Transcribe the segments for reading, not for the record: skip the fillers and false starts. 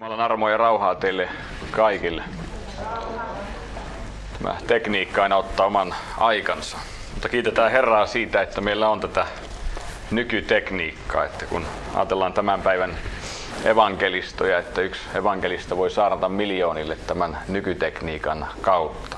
Jumalan armoa ja rauhaa teille kaikille. Tämä tekniikka aina ottaa oman aikansa. Mutta kiitetään Herraa siitä, että meillä on tätä nykytekniikkaa. Että kun ajatellaan tämän päivän evankelistoja, että yksi evankelista voi saarnata miljoonille tämän nykytekniikan kautta.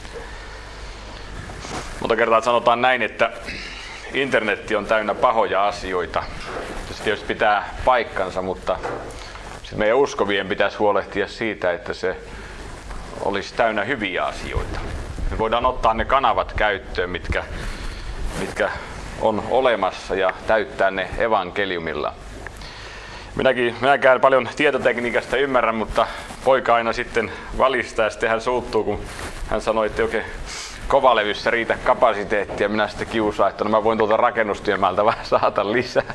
Monta kertaa sanotaan näin, että internetti on täynnä pahoja asioita. Se tietysti pitää paikkansa, mutta meidän uskovien pitäisi huolehtia siitä, että se olisi täynnä hyviä asioita. Me voidaan ottaa ne kanavat käyttöön, mitkä on olemassa, ja täyttää ne evankeliumilla. Minäkään paljon tietotekniikasta ymmärrän, mutta poika aina sitten valistaa, ja sitten hän suuttuu, kun hän sanoi, että oikein kovalevyssä riitä kapasiteettia. Minä sitten kiusaan, että mä voin tuolta rakennustyömältä vähän saada lisää.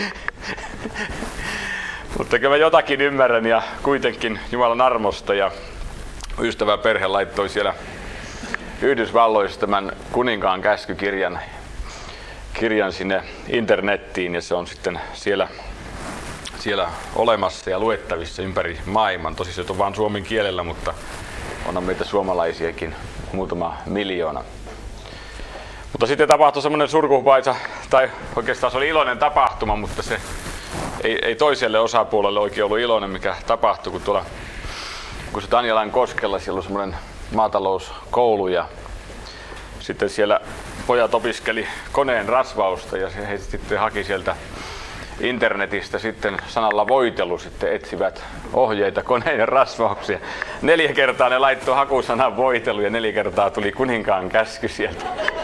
Mutta kyllä mä jotakin ymmärrän, ja kuitenkin Jumalan armosta, ja ystävä perhe laittoi siellä Yhdysvalloissa tämän kuninkaan käskykirjan sinne internettiin, ja se on sitten siellä olemassa ja luettavissa ympäri maailman. Tosi se on vain suomen kielellä, mutta onhan meitä suomalaisiakin muutama miljoona. Mutta sitten tapahtui semmoinen surkuhupaisa, tai oikeastaan se oli iloinen tapahtuma, mutta se ei toiselle osapuolelle oikein ollut iloinen, mikä tapahtui, kun se Tanjalan koskella siellä on semmoinen maatalouskoulu, ja sitten siellä pojat opiskeli koneen rasvausta, ja he sitten haki sieltä internetistä sitten sanalla voitelu, sitten etsivät ohjeita koneiden rasvauksia. 4 kertaa ne laittoi hakusanan voitelu, ja 4 kertaa tuli kuninkaan käsky sieltä.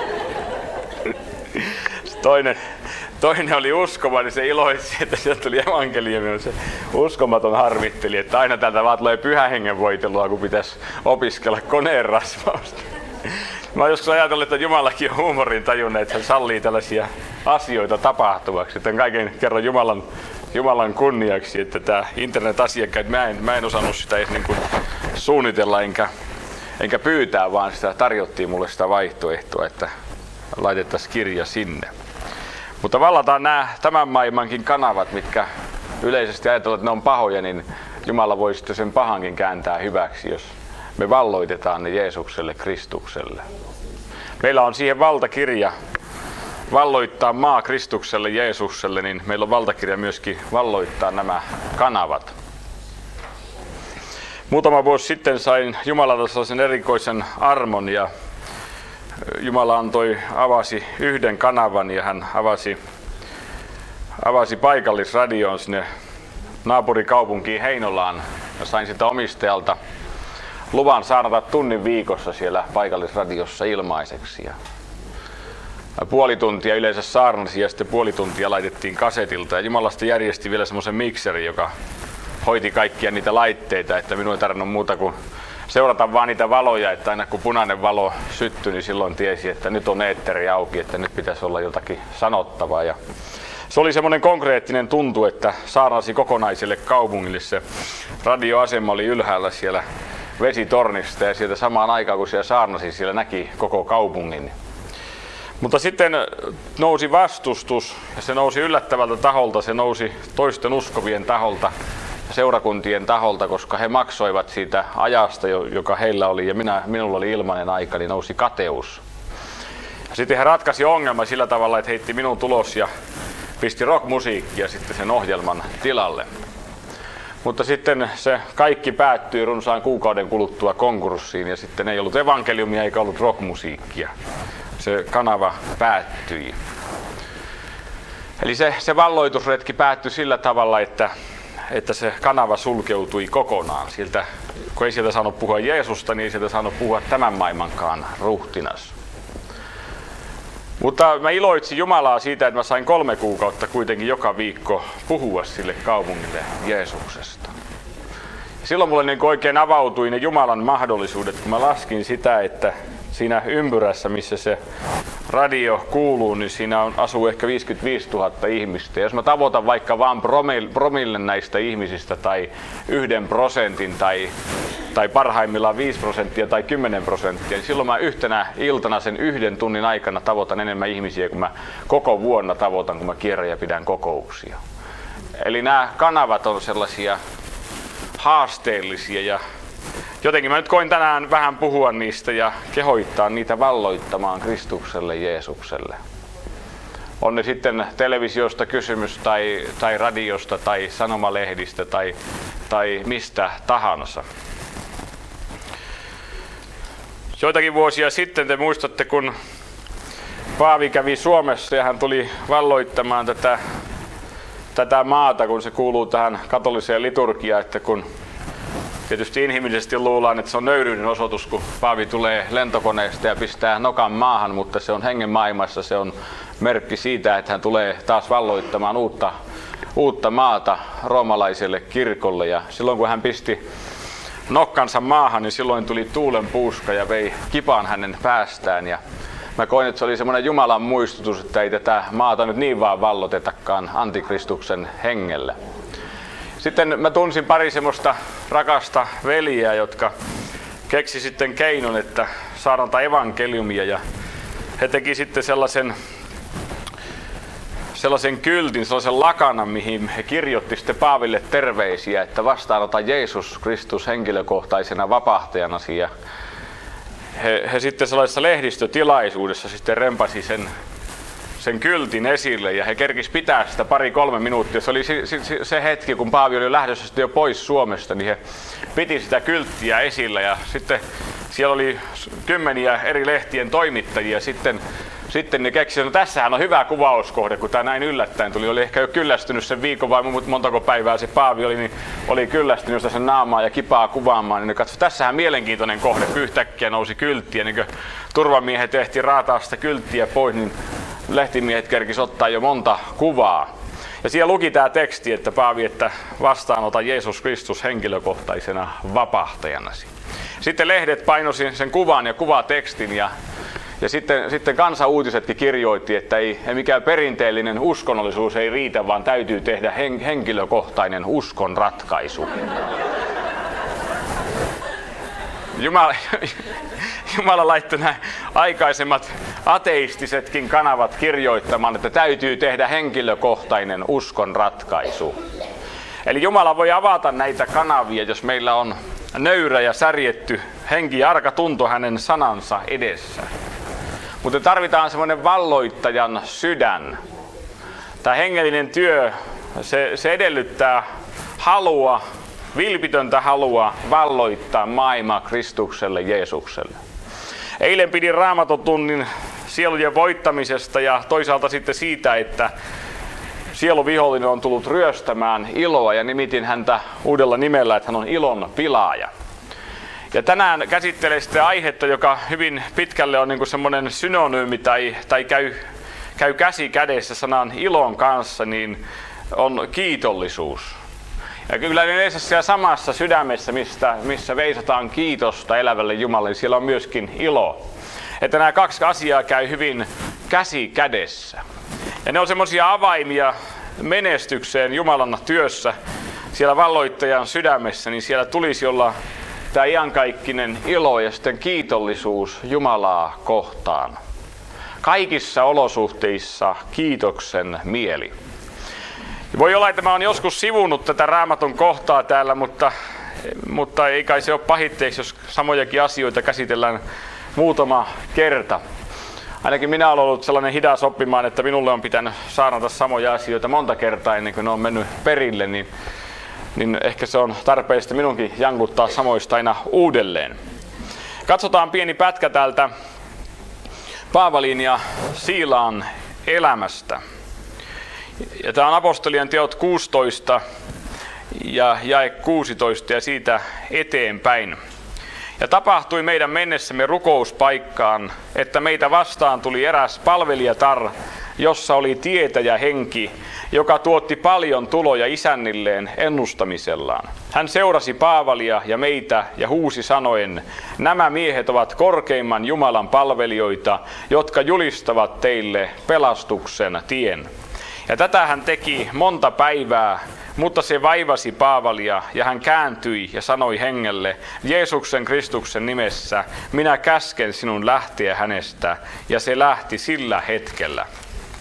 Toinen oli uskova, niin se iloitsi, että sieltä tuli evankeliumi. Se uskomaton harmitteli, että aina täältä vaan tulee pyhän hengen voitelua, kun pitäisi opiskella koneen rasvausta. Mä oon joskus ajatellut, että Jumalakin on huumorin tajunnut, että hän sallii tällaisia asioita tapahtuvaksi. Että kaiken kerran Jumalan kunniaksi, että tämä internet-asiakkaat, mä en osannut sitä edes niin kuin suunnitella enkä pyytää, vaan sitä tarjottiin mulle sitä vaihtoehtoa, että laitettaisiin kirja sinne. Mutta vallataan nämä tämän maailmankin kanavat, mitkä yleisesti ajatellaan, että ne on pahoja, niin Jumala voi sitten sen pahankin kääntää hyväksi, jos me valloitetaan ne Jeesukselle, Kristukselle. Meillä on siihen valtakirja valloittaa maa Kristukselle, Jeesukselle, niin meillä on valtakirja myöskin valloittaa nämä kanavat. Muutama vuosi sitten sain Jumalalta sellaisen erikoisen armon, ja Jumala avasi yhden kanavan, ja hän avasi paikallisradioon sinne naapurikaupunkiin Heinolaan, ja sain sitä omistajalta luvan saarnata tunnin viikossa siellä paikallisradiossa ilmaiseksi. Ja puoli tuntia yleensä saarnasi, ja sitten puoli tuntia laitettiin kasetilta, ja Jumalasta järjesti vielä semmoisen mikserin, joka hoiti kaikkia niitä laitteita, että minun ei tarvinnut muuta kuin seurata vaan niitä valoja, että aina kun punainen valo syttyi, niin silloin tiesi, että nyt on eetteri auki, että nyt pitäisi olla jotakin sanottavaa. Ja se oli semmoinen konkreettinen tuntu, että saarnasi kokonaiselle kaupungille. Se radioasema oli ylhäällä siellä vesitornista, ja sieltä samaan aikaan kun siellä saarnasi, siellä näki koko kaupungin. Mutta sitten nousi vastustus, ja se nousi yllättävältä taholta, se nousi toisten uskovien taholta, seurakuntien taholta, koska he maksoivat siitä ajasta, joka heillä oli, ja minulla oli ilmainen aika, niin nousi kateus. Ja sitten he ratkaisi ongelman sillä tavalla, että heitti minun tulos ja pisti rockmusiikkia sitten sen ohjelman tilalle. Mutta sitten se kaikki päättyi runsaan kuukauden kuluttua konkurssiin, ja sitten ei ollut evankeliumia eikä ollut rockmusiikkia. Se kanava päättyi. Eli se valloitusretki päättyi sillä tavalla, että se kanava sulkeutui kokonaan. Kun ei sieltä saanut puhua Jeesusta, niin ei sieltä saanut puhua tämän maailmankaan ruhtinas. Mutta mä iloitsin Jumalaa siitä, että mä sain 3 kuukautta kuitenkin joka viikko puhua sille kaupungille Jeesuksesta. Ja silloin mulle niin oikein avautui ne Jumalan mahdollisuudet, kun mä laskin sitä, että siinä ympyrässä, missä se radio kuuluu, niin siinä asuu ehkä 55 000 ihmistä. Ja jos mä tavoitan vaikka vaan promille näistä ihmisistä tai 1% tai parhaimmillaan 5% tai 10%, niin silloin mä yhtenä iltana sen 1 tunnin aikana tavoitan enemmän ihmisiä kuin mä koko vuonna tavoitan, kun mä kierrän ja pidän kokouksia. Eli nämä kanavat on sellaisia haasteellisia ja jotenkin mä nyt koin tänään vähän puhua niistä ja kehoittaa niitä valloittamaan Kristukselle Jeesukselle. On ne sitten televisiosta kysymys tai radiosta tai sanomalehdistä tai mistä tahansa. Joitakin vuosia sitten te muistatte, kun Paavi kävi Suomessa ja hän tuli valloittamaan tätä maata, kun se kuuluu tähän katoliseen liturgiaan, että kun tietysti inhimillisesti luullaan, että se on nöyryyden osoitus, kun Paavi tulee lentokoneesta ja pistää nokan maahan, mutta se on hengen maailmassa, se on merkki siitä, että hän tulee taas valloittamaan uutta maata roomalaiselle kirkolle. Ja silloin kun hän pisti nokkansa maahan, niin silloin tuli tuulenpuuska ja vei kipan hänen päästään. Ja mä koin, että se oli semmoinen Jumalan muistutus, että ei tätä maata nyt niin vaan vallotetakaan antikristuksen hengellä. Sitten mä tunsin pari semmoista rakasta veljeä, jotka keksi sitten keinon, että saarnata evankeliumia, ja he teki sitten sellaisen kyltin, sellaisen lakanan, mihin he kirjoitti sitten Paaville terveisiä, että vastaanota Jeesus Kristus henkilökohtaisena vapahtajanasi. Ja he sitten sellaisessa lehdistötilaisuudessa sitten rempasi sen kyltin esille ja he kerkis pitää sitä 2-3 minuuttia. Se oli se hetki, kun Paavi oli lähdössä jo pois Suomesta, niin he piti sitä kylttiä esillä ja sitten siellä oli kymmeniä eri lehtien toimittajia. Sitten ne keksivät, että no tässähän on hyvä kuvauskohde, kun tämä näin yllättäen tuli. Oli ehkä jo kyllästynyt sen viikon vai montako päivää se Paavi oli, niin oli kyllästynyt sitä sen naamaa ja kipaa kuvaamaan. Niin ne katsoi, tässähän mielenkiintoinen kohde, kun yhtäkkiä nousi kyltti ja niin kuin turvamiehet ehti raataa sitä kylttiä pois, niin lehtimiehet kerkis ottaa jo monta kuvaa. Ja siellä luki tämä teksti, että Paavi, että vastaanota Jeesus Kristus henkilökohtaisena vapahtajanasi. Sitten lehdet painosi sen kuvan ja kuvatekstin ja sitten Kansa-uutisetkin kirjoitti, että ei mikään perinteellinen uskonnollisuus ei riitä, vaan täytyy tehdä henkilökohtainen uskon ratkaisu. Jumala laittoi nämä aikaisemmat ateistisetkin kanavat kirjoittamaan, että täytyy tehdä henkilökohtainen uskon ratkaisu. Eli Jumala voi avata näitä kanavia, jos meillä on nöyrä ja särjetty henki ja arka tunto hänen sanansa edessä. Mutta tarvitaan semmoinen valloittajan sydän. Tämä hengellinen työ, se edellyttää halua, vilpitöntä halua valloittaa maailma Kristukselle Jeesukselle. Eilen pidin Raamatotunnin sielujen voittamisesta ja toisaalta sitten siitä, että sieluvihollinen on tullut ryöstämään iloa ja nimitin häntä uudella nimellä, että hän on ilon pilaaja. Ja tänään käsittelen sitä aihetta, joka hyvin pitkälle on niin semmoinen synonyymi tai käy käsi kädessä sanan ilon kanssa, niin on kiitollisuus. Ja kyllä yleensä siellä samassa sydämessä, missä veisataan kiitosta elävälle Jumalalle, niin siellä on myöskin ilo. Että nämä kaksi asiaa käy hyvin käsi kädessä. Ja ne on semmoisia avaimia menestykseen Jumalan työssä siellä valloittajan sydämessä, niin siellä tulisi olla tämä iankaikkinen ilo ja sitten kiitollisuus Jumalaa kohtaan. Kaikissa olosuhteissa kiitoksen mieli. Voi olla, että mä oon joskus sivunut tätä Raamatun kohtaa täällä, mutta ei kai se ole pahitteeksi, jos samojakin asioita käsitellään muutama kerta. Ainakin minä olen ollut sellainen hidas oppimaan, että minulle on pitänyt saarnata samoja asioita monta kertaa ennen kuin ne on mennyt perille, niin ehkä se on tarpeellista minunkin jankuttaa samoista aina uudelleen. Katsotaan pieni pätkä täältä Paavalin ja Siilaan elämästä. Ja tämä on Apostolien teot 16 ja jae 16 ja siitä eteenpäin. Ja tapahtui meidän mennessämme rukouspaikkaan, että meitä vastaan tuli eräs palvelijatar, jossa oli tietäjä henki, joka tuotti paljon tuloja isännilleen ennustamisellaan. Hän seurasi Paavalia ja meitä ja huusi sanoen, nämä miehet ovat korkeimman Jumalan palvelijoita, jotka julistavat teille pelastuksen tien. Ja tätä hän teki monta päivää, mutta se vaivasi Paavalia ja hän kääntyi ja sanoi hengelle, Jeesuksen Kristuksen nimessä, minä käsken sinun lähteä hänestä, ja se lähti sillä hetkellä.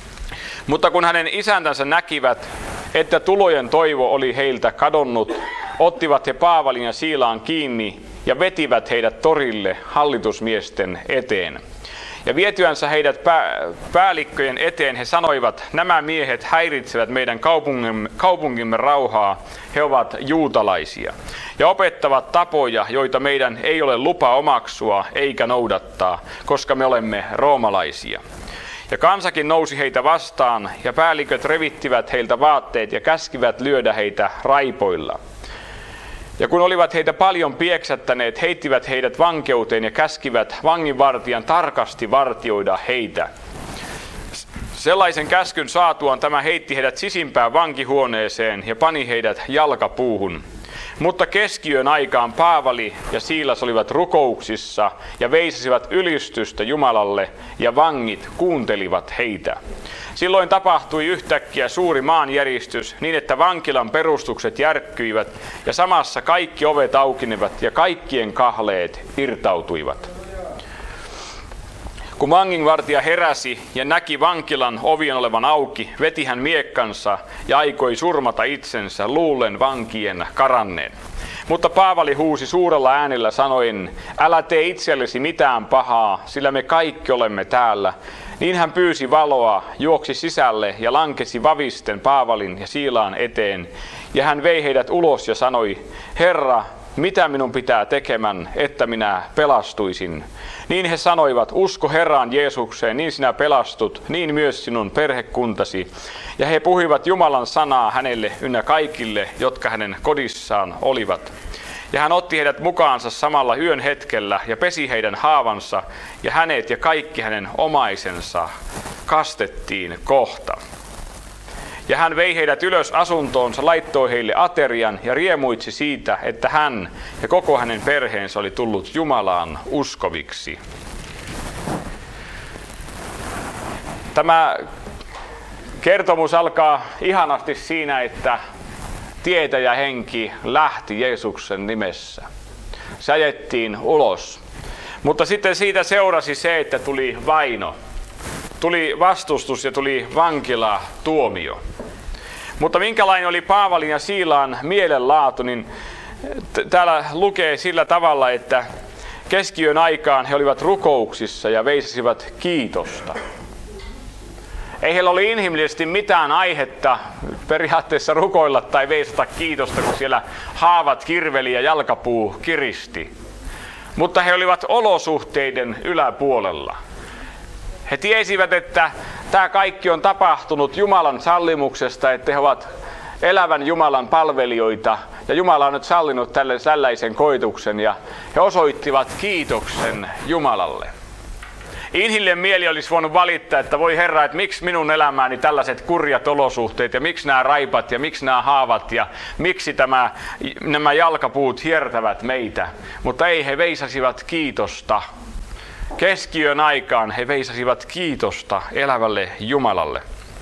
Mutta kun hänen isäntänsä näkivät, että tulojen toivo oli heiltä kadonnut, ottivat he Paavalin ja Siilaan kiinni ja vetivät heidät torille hallitusmiesten eteen. Ja vietyänsä heidät päällikköjen eteen he sanoivat, nämä miehet häiritsevät meidän kaupungimme rauhaa, he ovat juutalaisia. Ja opettavat tapoja, joita meidän ei ole lupa omaksua eikä noudattaa, koska me olemme roomalaisia. Ja kansakin nousi heitä vastaan, ja päälliköt revittivät heiltä vaatteet ja käskivät lyödä heitä raipoilla. Ja kun olivat heitä paljon pieksättäneet, heittivät heidät vankeuteen ja käskivät vanginvartijan tarkasti vartioida heitä. Sellaisen käskyn saatuaan tämä heitti heidät sisimpään vankihuoneeseen ja pani heidät jalkapuuhun. Mutta keskiyön aikaan Paavali ja Siilas olivat rukouksissa ja veisasivat ylistystä Jumalalle ja vangit kuuntelivat heitä. Silloin tapahtui yhtäkkiä suuri maanjäristys niin, että vankilan perustukset järkkyivät ja samassa kaikki ovet aukenivat ja kaikkien kahleet irtautuivat. Kun vanginvartija heräsi ja näki vankilan ovien olevan auki, veti hän miekkansa ja aikoi surmata itsensä luullen vankien karanneen. Mutta Paavali huusi suurella äänellä sanoen, älä tee itsellesi mitään pahaa, sillä me kaikki olemme täällä. Niin hän pyysi valoa, juoksi sisälle ja lankesi vavisten Paavalin ja Siilaan eteen. Ja hän vei heidät ulos ja sanoi, Herra, mitä minun pitää tekemään, että minä pelastuisin? Niin he sanoivat, usko Herraan Jeesukseen, niin sinä pelastut, niin myös sinun perhekuntasi. Ja he puhuivat Jumalan sanaa hänelle ynnä kaikille, jotka hänen kodissaan olivat. Ja hän otti heidät mukaansa samalla yön hetkellä ja pesi heidän haavansa, ja hänet ja kaikki hänen omaisensa kastettiin kohta. Ja hän vei heidät ylös asuntoonsa, laittoi heille aterian ja riemuitsi siitä, että hän ja koko hänen perheensä oli tullut Jumalaan uskoviksi. Tämä kertomus alkaa ihanasti siinä, että tietäjähenki lähti Jeesuksen nimessä. Se ajettiin ulos. Mutta sitten siitä seurasi se, että tuli vaino. Tuli vastustus ja tuli vankilatuomio. Mutta minkälainen oli Paavalin ja Siilaan mielenlaatu, niin täällä lukee sillä tavalla, että keskiyön aikaan he olivat rukouksissa ja veisasivat kiitosta. Ei heillä oli inhimillisesti mitään aihetta periaatteessa rukoilla tai veisata kiitosta, kun siellä haavat kirveli ja jalkapuu kiristi. Mutta he olivat olosuhteiden yläpuolella. He tiesivät, että tämä kaikki on tapahtunut Jumalan sallimuksesta, että he ovat elävän Jumalan palvelijoita ja Jumala on nyt sallinut tällaisen koituksen ja he osoittivat kiitoksen Jumalalle. Inhimillinen mieli olisi voinut valittaa, että voi Herra, että miksi minun elämääni tällaiset kurjat olosuhteet ja miksi nämä raipat ja miksi nämä haavat ja miksi nämä jalkapuut hiertävät meitä. Mutta ei, he veisasivat kiitosta. Keskiyön aikaan he veisasivat kiitosta elävälle Jumalalle.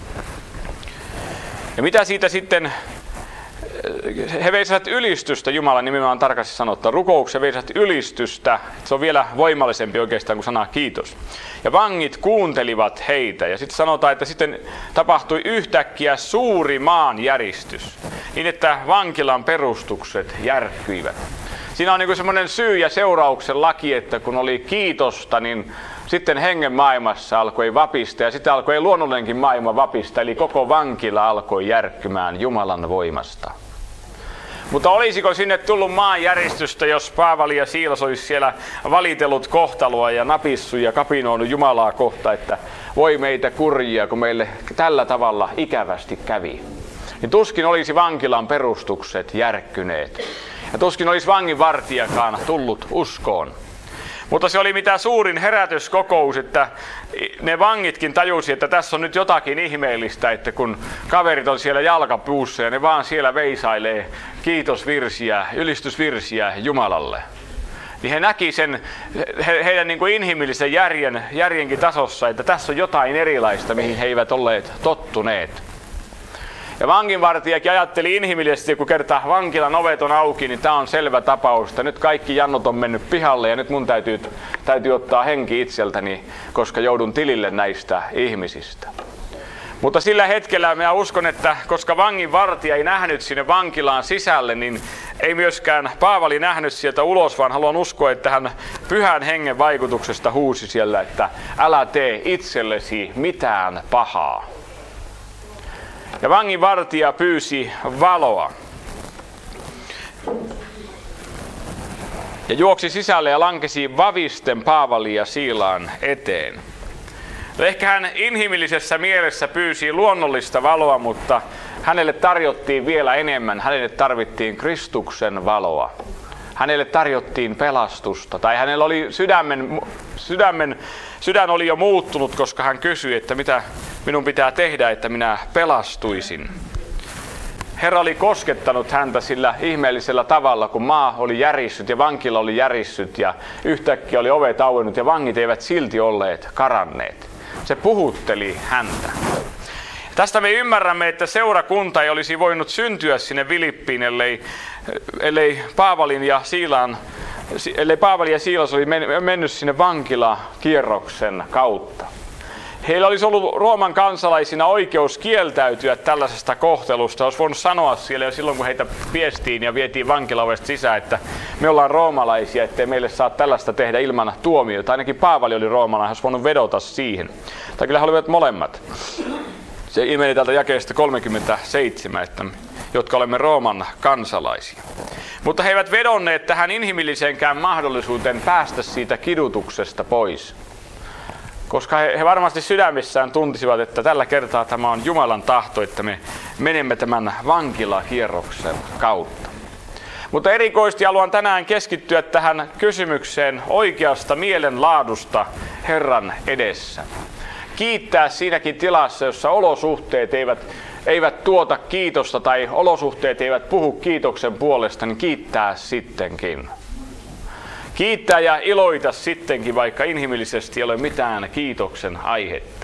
Ja mitä siitä sitten, he veisasivat ylistystä Jumalan nimenomaan tarkasti sanottua. Rukouksen veisasivat ylistystä, se on vielä voimallisempi oikeastaan kuin sana kiitos. Ja vangit kuuntelivat heitä ja sitten sanotaan, että sitten tapahtui yhtäkkiä suuri maanjäristys, niin että vankilan perustukset järkkyivät. Siinä on niin kuin semmoinen syy- ja seurauksen laki, että kun oli kiitosta, niin sitten hengen maailmassa alkoi vapista ja sitten alkoi luonnollinenkin maailma vapista, eli koko vankila alkoi järkkymään Jumalan voimasta. Mutta olisiko sinne tullut maanjäristystä, jos Paavali ja Siilas olisi siellä valitellut kohtaloa ja napissu ja kapinoinut Jumalaa kohta, että voi meitä kurjia, kun meille tällä tavalla ikävästi kävi. Niin tuskin olisi vankilan perustukset järkkyneet. Ja tuskin olisi vanginvartijakaan tullut uskoon. Mutta se oli mitä suurin herätyskokous, että ne vangitkin tajusi, että tässä on nyt jotakin ihmeellistä, että kun kaverit on siellä jalkapuussa ja ne vaan siellä veisailee kiitosvirsiä, ylistysvirsiä Jumalalle. Niin he näki sen heidän niin kuin inhimillisen järjenkin tasossa, että tässä on jotain erilaista, mihin he eivät olleet tottuneet. Ja vanginvartijakin ajatteli inhimillisesti, kun kertaa vankilan ovet on auki, niin tämä on selvä tapaus, että nyt kaikki jannot on mennyt pihalle ja nyt mun täytyy ottaa henki itseltäni, koska joudun tilille näistä ihmisistä. Mutta sillä hetkellä minä uskon, että koska vangin vartija ei nähnyt sinne vankilaan sisälle, niin ei myöskään Paavali nähnyt sieltä ulos, vaan haluan uskoa, että hän Pyhän Hengen vaikutuksesta huusi siellä, että älä tee itsellesi mitään pahaa. Ja vangin vartija pyysi valoa. Ja juoksi sisälle ja lankesi vavisten Paavalin ja Siilaan eteen. Ehkä hän inhimillisessä mielessä pyysi luonnollista valoa, mutta hänelle tarjottiin vielä enemmän. Hänelle tarvittiin Kristuksen valoa. Hänelle tarjottiin pelastusta. Tai hänellä oli sydän oli jo muuttunut, koska hän kysyi, että mitä minun pitää tehdä, että minä pelastuisin. Herra oli koskettanut häntä sillä ihmeellisellä tavalla, kun maa oli järissyt ja vankila oli järissyt ja yhtäkkiä oli ovet auennut ja vangit eivät silti olleet karanneet. Se puhutteli häntä. Tästä me ymmärrämme, että seurakunta ei olisi voinut syntyä sinne Filippiin, ellei Paavali ja Siilas oli mennyt sinne vankilakierroksen kautta. Heillä olisi ollut Rooman kansalaisina oikeus kieltäytyä tällaisesta kohtelusta. Olisi voinut sanoa siellä jo silloin, kun heitä piestiin ja vietiin vankilaovesta sisään, että me ollaan roomalaisia, ettei meille saa tällaista tehdä ilman tuomiota. Ainakin Paavali oli roomalainen, olisi voinut vedota siihen. Tai kyllä he olivat molemmat. Se ilmeni täältä jakeesta 37, että jotka olemme Rooman kansalaisia. Mutta he eivät vedonneet tähän inhimilliseenkään mahdollisuuteen päästä siitä kidutuksesta pois. Koska he varmasti sydämissään tuntisivat, että tällä kertaa tämä on Jumalan tahto, että me menemme tämän vankilakierroksen kautta. Mutta erikoisesti haluan tänään keskittyä tähän kysymykseen oikeasta mielenlaadusta Herran edessä. Kiittää siinäkin tilassa, jossa olosuhteet eivät tuota kiitosta tai olosuhteet eivät puhu kiitoksen puolesta, niin kiittää sittenkin. Kiittää ja iloita sittenkin, vaikka inhimillisesti ei ole mitään kiitoksen aihetta.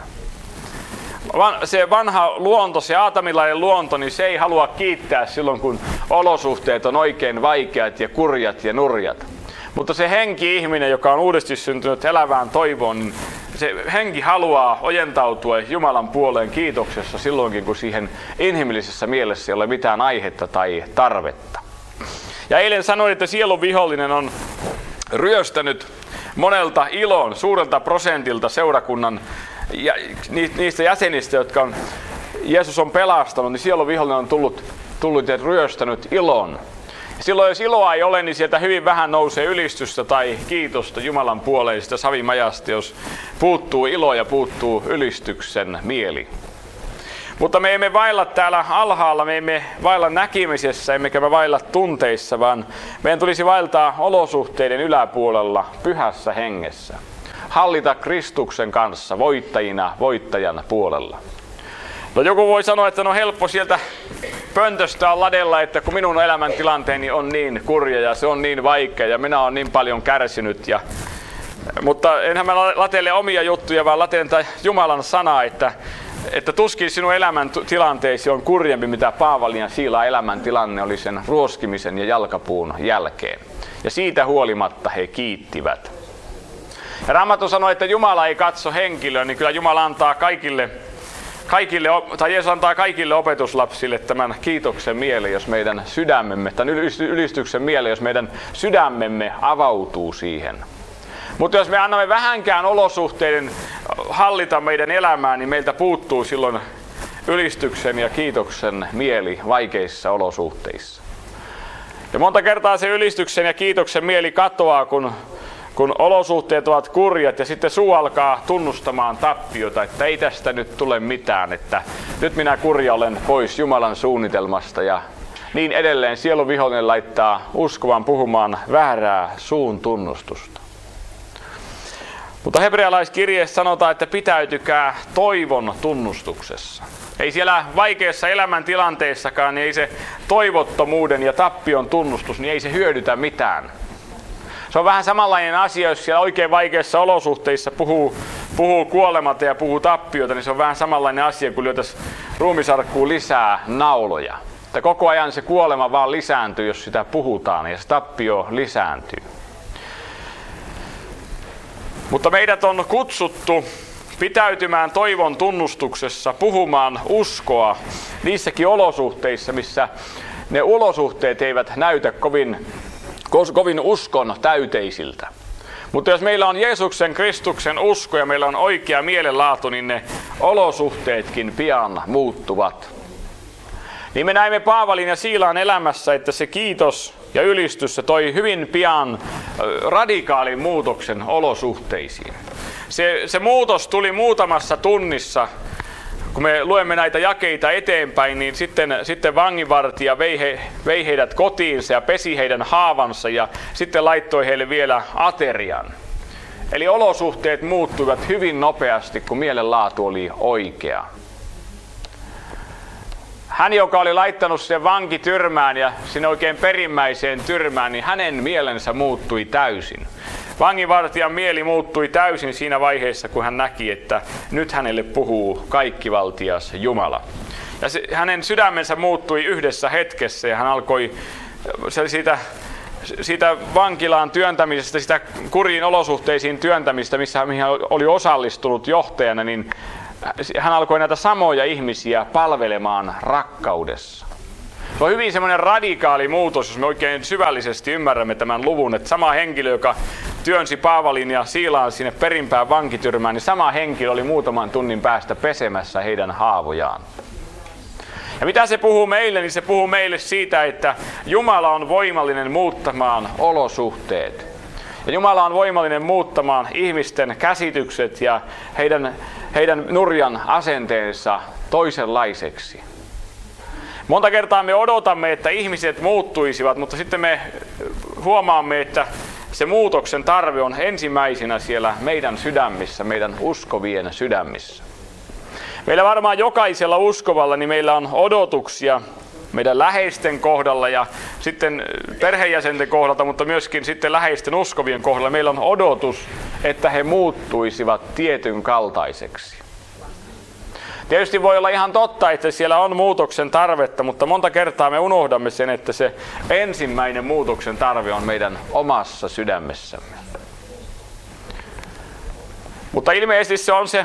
Se vanha luonto, se aatamilainen luonto, niin se ei halua kiittää silloin, kun olosuhteet on oikein vaikeat ja kurjat ja nurjat. Mutta se henki-ihminen, joka on uudesti syntynyt elävään toivoon, niin se henki haluaa ojentautua Jumalan puoleen kiitoksessa silloinkin, kun siihen inhimillisessä mielessä ei ole mitään aihetta tai tarvetta. Ja eilen sanoin, että sielun vihollinen on ryöstänyt monelta ilon, suurelta prosentilta seurakunnan ja niistä jäsenistä, jotka Jeesus on pelastanut, niin sielun vihollinen on tullut ja ryöstänyt ilon. Ja silloin jos iloa ei ole, niin sieltä hyvin vähän nousee ylistystä tai kiitosta Jumalan puoleen sitä savimajasta, jos puuttuu ilo ja puuttuu ylistyksen mieli. Mutta me emme vailla täällä alhaalla, me emme vailla näkimisessä, emmekä me vailla tunteissa, vaan meidän tulisi vaeltaa olosuhteiden yläpuolella pyhässä hengessä. Hallita Kristuksen kanssa voittajina voittajan puolella. No joku voi sanoa, että on helppo sieltä pöntöstä ladella, että kun minun elämäntilanteeni on niin kurja ja se on niin vaikea ja minä olen niin paljon kärsinyt. Mutta enhän mä latele omia juttuja, vaan latelen Jumalan sanaa, että tuskin sinun elämäntilanteesi on kurjempi, mitä Paavalin ja Siilan elämäntilanne oli sen ruoskimisen ja jalkapuun jälkeen. Ja siitä huolimatta he kiittivät. Ja Raamattu sanoi, että Jumala ei katso henkilöä, niin kyllä Jumala antaa Jeesus antaa kaikille opetuslapsille tämän kiitoksen mielen, jos meidän sydämemme, tämän ylistyksen mielen, jos meidän sydämemme avautuu siihen. Mutta jos me annamme vähänkään olosuhteiden hallita meidän elämää, niin meiltä puuttuu silloin ylistyksen ja kiitoksen mieli vaikeissa olosuhteissa. Ja monta kertaa se ylistyksen ja kiitoksen mieli katoaa, kun olosuhteet ovat kurjat ja sitten suu alkaa tunnustamaan tappiota, että ei tästä nyt tule mitään, että nyt minä kurja olen pois Jumalan suunnitelmasta ja niin edelleen sielun vihollinen laittaa uskovan puhumaan väärää suun tunnustusta. Mutta hebrealaiskirjeessä sanotaan, että pitäytykää toivon tunnustuksessa. Ei siellä vaikeassa elämäntilanteessakaan, niin ei se toivottomuuden ja tappion tunnustus, niin ei se hyödytä mitään. Se on vähän samanlainen asia, jos siellä oikein vaikeissa olosuhteissa puhuu kuolematta ja puhuu tappiota, niin se on vähän samanlainen asia, kun lyötäisiin ruumisarkkuun lisää nauloja. Että koko ajan se kuolema vaan lisääntyy, jos sitä puhutaan, ja se tappio lisääntyy. Mutta meidät on kutsuttu pitäytymään toivon tunnustuksessa, puhumaan uskoa niissäkin olosuhteissa, missä ne olosuhteet eivät näytä kovin uskon täyteisiltä. Mutta jos meillä on Jeesuksen Kristuksen usko ja meillä on oikea mielenlaatu, niin ne olosuhteetkin pian muuttuvat. Niin me näimme Paavalin ja Siilaan elämässä, että se kiitos ja ylistys se toi hyvin pian radikaalin muutoksen olosuhteisiin. Se muutos tuli muutamassa tunnissa. Kun me luemme näitä jakeita eteenpäin, niin sitten vanginvartija vei heidät kotiinsa ja pesi heidän haavansa ja sitten laittoi heille vielä aterian. Eli olosuhteet muuttuivat hyvin nopeasti, kun mielenlaatu oli oikea. Hän, joka oli laittanut sen vankityrmään ja sinne oikein perimmäiseen tyrmään, niin hänen mielensä muuttui täysin. Vanginvartijan mieli muuttui täysin siinä vaiheessa, kun hän näki, että nyt hänelle puhuu kaikkivaltias Jumala. Ja hänen sydämensä muuttui yhdessä hetkessä ja hän alkoi siitä vankilaan työntämisestä, sitä kuriin olosuhteisiin työntämistä, mihin hän oli osallistunut johtajana, niin hän alkoi näitä samoja ihmisiä palvelemaan rakkaudessa. Se on hyvin semmoinen radikaali muutos, jos me oikein syvällisesti ymmärrämme tämän luvun, että sama henkilö, joka työnsi Paavalin ja Siilaan sinne perimpään vankityrmään, niin sama henkilö oli muutaman tunnin päästä pesemässä heidän haavojaan. Ja mitä se puhuu meille, niin se puhuu meille siitä, että Jumala on voimallinen muuttamaan olosuhteet. Ja Jumala on voimallinen muuttamaan ihmisten käsitykset ja heidän nurjan asenteensa toisenlaiseksi. Monta kertaa me odotamme, että ihmiset muuttuisivat, mutta sitten me huomaamme, että se muutoksen tarve on ensimmäisenä siellä meidän sydämissä, meidän uskovien sydämissä. Meillä varmaan jokaisella uskovalla niin meillä on odotuksia meidän läheisten kohdalla ja sitten perheenjäsenten kohdalta, mutta myöskin sitten läheisten uskovien kohdalla. Meillä on odotus, että he muuttuisivat tietyn kaltaiseksi. Tietysti voi olla ihan totta, että siellä on muutoksen tarvetta, mutta monta kertaa me unohdamme sen, että se ensimmäinen muutoksen tarve on meidän omassa sydämessämme. Mutta ilmeisesti se on se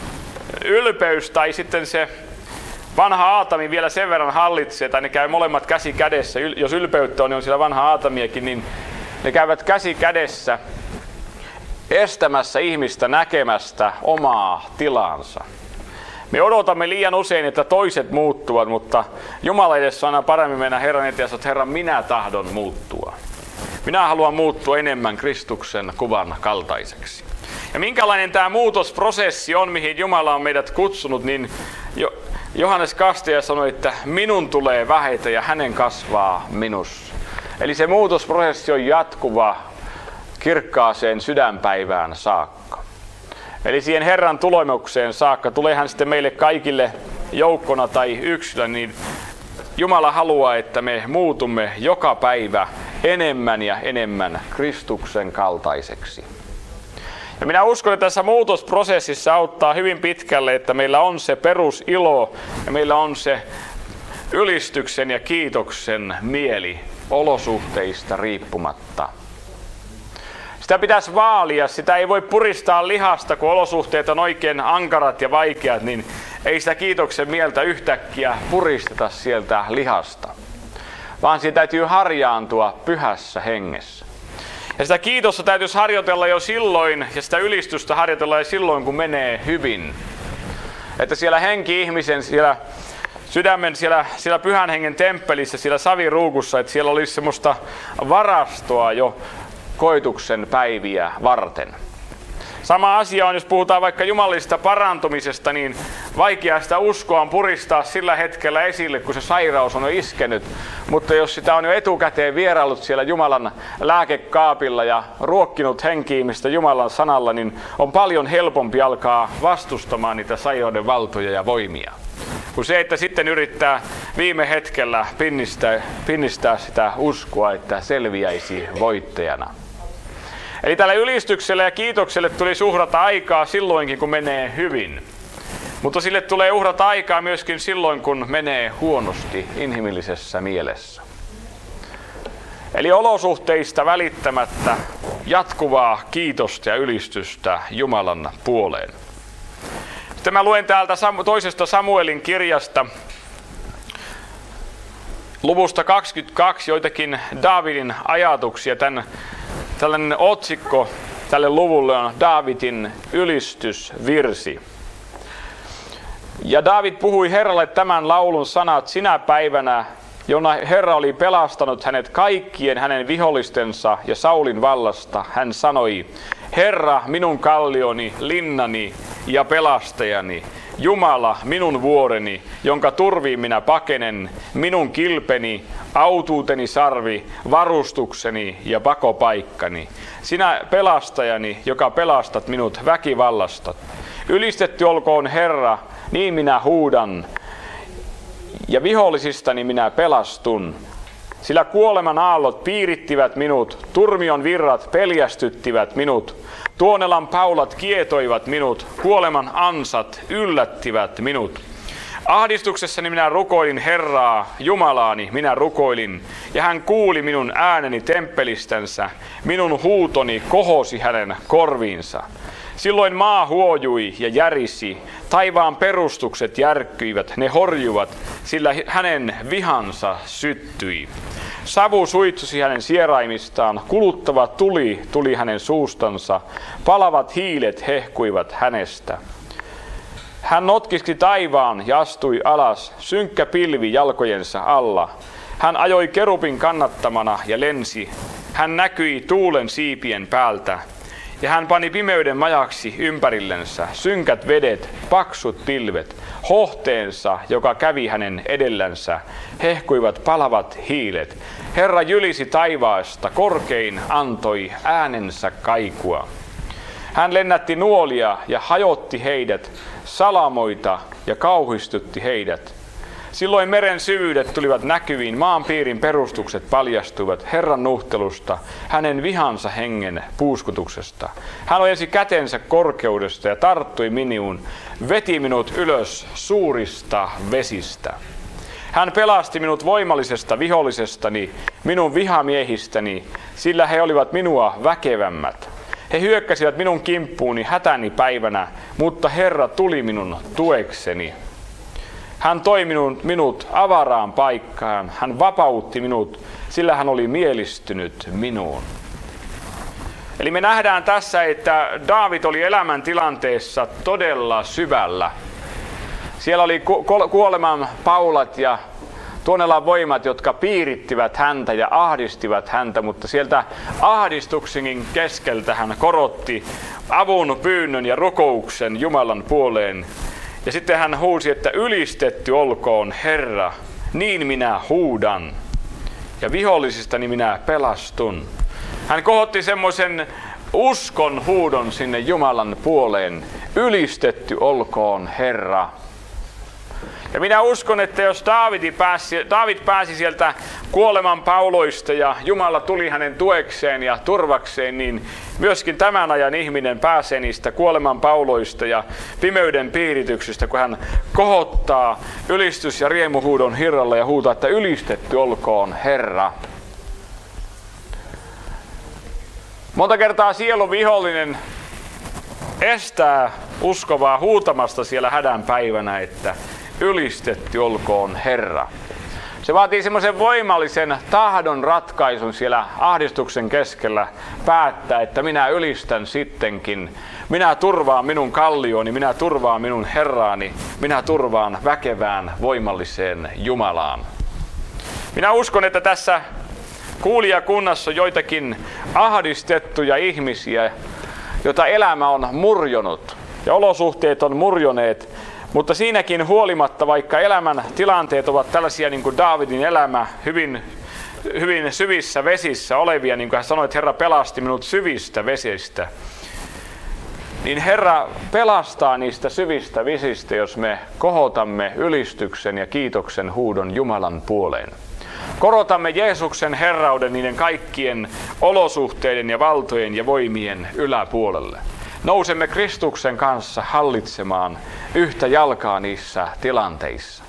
ylpeys tai sitten se vanha Aatami vielä sen verran hallitsee, tai ne käy molemmat käsi kädessä. Jos ylpeyttä on, niin on siellä vanha Aatamiakin, niin ne käyvät käsi kädessä estämässä ihmistä näkemästä omaa tilaansa. Me odotamme liian usein, että toiset muuttuvat, mutta Jumala edessä on aina paremmin mennä Herran eteen, että Herra, minä tahdon muuttua. Minä haluan muuttua enemmän Kristuksen kuvan kaltaiseksi. Ja minkälainen tämä muutosprosessi on, mihin Jumala on meidät kutsunut, niin Johannes Kastaja sanoi, että minun tulee vähetä ja hänen kasvaa minussa. Eli se muutosprosessi on jatkuva kirkkaaseen sydänpäivään saakka. Eli siihen Herran tulemukseen saakka, tulee hän sitten meille kaikille joukkona tai yksilönä, niin Jumala haluaa, että me muutumme joka päivä enemmän ja enemmän Kristuksen kaltaiseksi. Ja minä uskon, että tässä muutosprosessissa auttaa hyvin pitkälle, että meillä on se perusilo ja meillä on se ylistyksen ja kiitoksen mieli olosuhteista riippumatta. Sitä pitäisi vaalia, sitä ei voi puristaa lihasta, kun olosuhteet on oikein ankarat ja vaikeat, niin ei sitä kiitoksen mieltä yhtäkkiä puristeta sieltä lihasta, vaan siitä täytyy harjaantua pyhässä hengessä. Ja sitä kiitosta täytyisi harjoitella jo silloin, ja sitä ylistystä harjoitella jo silloin, kun menee hyvin. Että siellä henki-ihmisen, siellä sydämen, siellä pyhän hengen temppelissä, siellä saviruukussa, että siellä olisi semmoista varastoa jo koituksen päiviä varten. Sama asia on, jos puhutaan vaikka jumalallisesta parantumisesta, niin vaikea sitä uskoa on puristaa sillä hetkellä esille, kun se sairaus on jo iskenyt. Mutta jos sitä on jo etukäteen vieraillut siellä Jumalan lääkekaapilla ja ruokkinut henki-ihmistä Jumalan sanalla, niin on paljon helpompi alkaa vastustamaan niitä sairauden valtoja ja voimia. Kun se, että sitten yrittää viime hetkellä pinnistää sitä uskoa, että selviäisi voittajana. Eli tälle ylistykselle ja kiitokselle tulisi uhrata aikaa silloinkin, kun menee hyvin. Mutta sille tulee uhrata aikaa myöskin silloin, kun menee huonosti inhimillisessä mielessä. Eli olosuhteista välittämättä jatkuvaa kiitosta ja ylistystä Jumalan puoleen. Sitten mä luen täältä toisesta Samuelin kirjasta, luvusta 22, joitakin Daavidin ajatuksia. Tällainen otsikko tälle luvulle on Daavidin ylistysvirsi. Ja Daavid puhui Herralle tämän laulun sanat sinä päivänä, jona Herra oli pelastanut hänet kaikkien hänen vihollistensa ja Saulin vallasta. Hän sanoi, Herra, minun kallioni, linnani ja pelastajani, Jumala, minun vuoreni, jonka turviin minä pakenen, minun kilpeni, autuuteni sarvi, varustukseni ja pakopaikkani. Sinä pelastajani, joka pelastat minut väkivallasta. Ylistetty olkoon Herra, niin minä huudan, ja vihollisistani minä pelastun. Sillä kuoleman aallot piirittivät minut, turmion virrat peljästyttivät minut, tuonelan paulat kietoivat minut, kuoleman ansat yllättivät minut. Ahdistuksessani minä rukoilin Herraa, Jumalaani minä rukoilin, ja hän kuuli minun ääneni temppelistänsä, minun huutoni kohosi hänen korviinsa. Silloin maa huojui ja järisi, taivaan perustukset järkkyivät, ne horjuvat, sillä hänen vihansa syttyi. Savu suitsusi hänen sieraimistaan, kuluttava tuli tuli hänen suustansa, palavat hiilet hehkuivat hänestä. Hän notkiski taivaan ja astui alas, synkkä pilvi jalkojensa alla. Hän ajoi kerubin kannattamana ja lensi. Hän näkyi tuulen siipien päältä. Ja hän pani pimeyden majaksi ympärillensä, synkät vedet, paksut pilvet, hohteensa, joka kävi hänen edellänsä, hehkuivat palavat hiilet. Herra jylisi taivaasta, korkein antoi äänensä kaikua. Hän lennätti nuolia ja hajotti heidät, salamoita ja kauhistutti heidät. Silloin meren syvyydet tulivat näkyviin, maanpiirin perustukset paljastuivat Herran nuhtelusta, hänen vihansa hengen puuskutuksesta. Hän ojensi kätensä korkeudesta ja tarttui minuun, veti minut ylös suurista vesistä. Hän pelasti minut voimallisesta vihollisestani, minun vihamiehistäni, sillä he olivat minua väkevämmät. He hyökkäsivät minun kimppuuni hätäni päivänä, mutta Herra tuli minun tuekseni. Hän toi minut avaraan paikkaan, hän vapautti minut, sillä hän oli mielistynyt minuun. Eli me nähdään tässä, että Daavid oli elämäntilanteessa todella syvällä. Siellä oli kuoleman paulat ja tuonelan voimat, jotka piirittivät häntä ja ahdistivat häntä, mutta sieltä ahdistuksenkin keskeltä hän korotti avun pyynnön ja rukouksen Jumalan puoleen. Ja sitten hän huusi, että ylistetty olkoon Herra, niin minä huudan, ja vihollisistani minä pelastun. Hän kohotti semmoisen uskon huudon sinne Jumalan puoleen, ylistetty olkoon Herra. Ja minä uskon, että jos Daavid pääsi sieltä kuoleman pauloista ja Jumala tuli hänen tuekseen ja turvakseen, niin myöskin tämän ajan ihminen pääsee niistä kuoleman pauloista ja pimeyden piirityksistä, kun hän kohottaa ylistys- ja riemuhuudon Herralle ja huutaa, että ylistetty olkoon Herra. Monta kertaa sielun vihollinen estää uskovaa huutamasta siellä hädän päivänä, että ylistetty olkoon Herra. Se vaatii semmoisen voimallisen tahdon ratkaisun siellä ahdistuksen keskellä päättää, että minä ylistän sittenkin. Minä turvaan minun kallioni, minä turvaan minun Herraani, minä turvaan väkevään voimalliseen Jumalaan. Minä uskon, että tässä kuulijakunnassa on joitakin ahdistettuja ihmisiä, joita elämä on murjonut ja olosuhteet on murjoneet. Mutta siinäkin huolimatta, vaikka elämän tilanteet ovat tällaisia niin kuin Daavidin elämä, hyvin syvissä vesissä olevia, niin kuin hän sanoi, että Herra pelasti minut syvistä vesistä, niin Herra pelastaa niistä syvistä vesistä, jos me kohotamme ylistyksen ja kiitoksen huudon Jumalan puoleen. Korotamme Jeesuksen herrauden niiden kaikkien olosuhteiden ja valtojen ja voimien yläpuolelle. Nousemme Kristuksen kanssa hallitsemaan yhtä jalkaa niissä tilanteissa.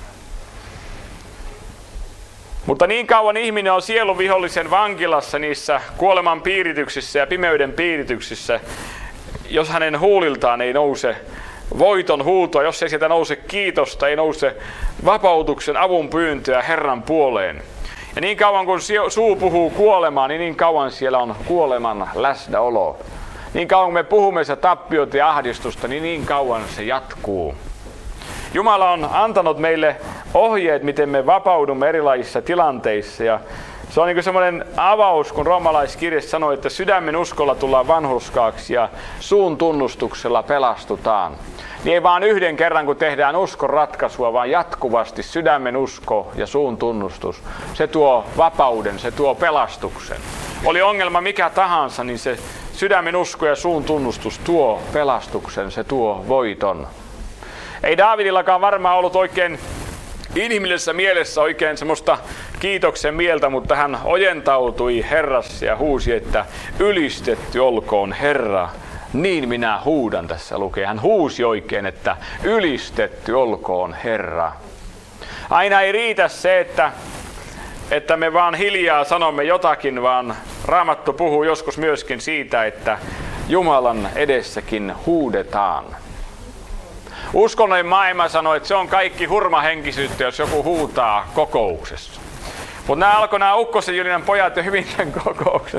Mutta niin kauan ihminen on sielun vihollisen vankilassa niissä kuoleman piirityksissä ja pimeyden piirityksissä, jos hänen huuliltaan ei nouse voiton huutoa, jos ei sieltä nouse kiitosta, ei nouse vapautuksen avun pyyntöä Herran puoleen. Ja niin kauan kun suu puhuu kuolemaa, niin kauan siellä on kuoleman läsnäolo. Niin kauan kun me puhumme sitä tappiota ja ahdistusta, niin kauan se jatkuu. Jumala on antanut meille ohjeet, miten me vapaudumme erilaisissa tilanteissa. Ja se on niin kuin semmoinen avaus, kun roomalaiskirjassa sanoo, että sydämen uskolla tullaan vanhurskaaksi ja suun tunnustuksella pelastutaan. Niin ei vaan yhden kerran, kun tehdään uskon ratkaisua, vaan jatkuvasti sydämen usko ja suun tunnustus. Se tuo vapauden, se tuo pelastuksen. Oli ongelma mikä tahansa, niin se sydämen usko ja suun tunnustus tuo pelastuksen, se tuo voiton. Ei Daavidillakaan varmaan ollut oikein inhimillisessä mielessä oikein semmoista kiitoksen mieltä, mutta hän ojentautui Herrassa ja huusi, että ylistetty olkoon Herra. Niin minä huudan, tässä lukee. Hän huusi oikein, että ylistetty olkoon Herra. Aina ei riitä se, että me vaan hiljaa sanomme jotakin, vaan Raamattu puhuu joskus myöskin siitä, että Jumalan edessäkin huudetaan. Uskonnollinen maailma sanoo, että se on kaikki hurmahenkisyyttä, jos joku huutaa kokouksessa. Mutta nämä Ukkosen Julian pojat jo hyvin tämän kokouksen.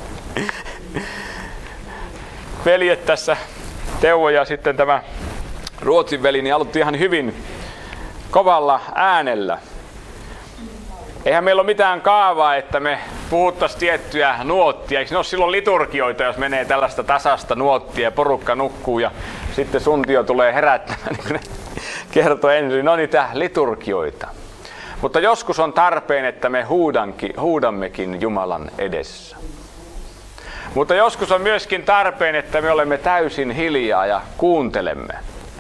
Veljet tässä, Teuvo ja sitten tämä Ruotsin veli, niin aloitti ihan hyvin kovalla äänellä. Eihän meillä ole mitään kaavaa, että me puhuttaisiin tiettyjä nuottia. Eikö ne ole silloin liturgioita, jos menee tällaista tasasta nuottia ja porukka nukkuu ja sitten suntio tulee herättämään, niin kuin ne kertoo ensin. No niitä liturgioita. Mutta joskus on tarpeen, että me huudammekin Jumalan edessä. Mutta joskus on myöskin tarpeen, että me olemme täysin hiljaa ja kuuntelemme.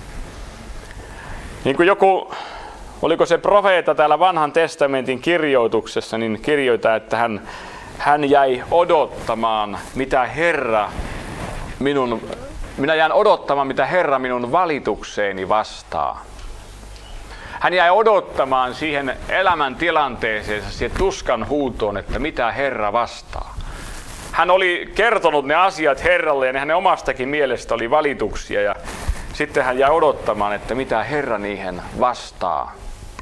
Niin kuin joku, oliko se profeetta täällä Vanhan testamentin kirjoituksessa, niin kirjoittaa, että hän jäi odottamaan, minä jään odottamaan, mitä Herra minun valitukseeni vastaa. Hän jäi odottamaan siihen elämän tilanteeseensa, siihen tuskan huutoon, että mitä Herra vastaa. Hän oli kertonut ne asiat Herralle ja hänen omastakin mielestä oli valituksia ja sitten hän jäi odottamaan, että mitä Herra niihin vastaa.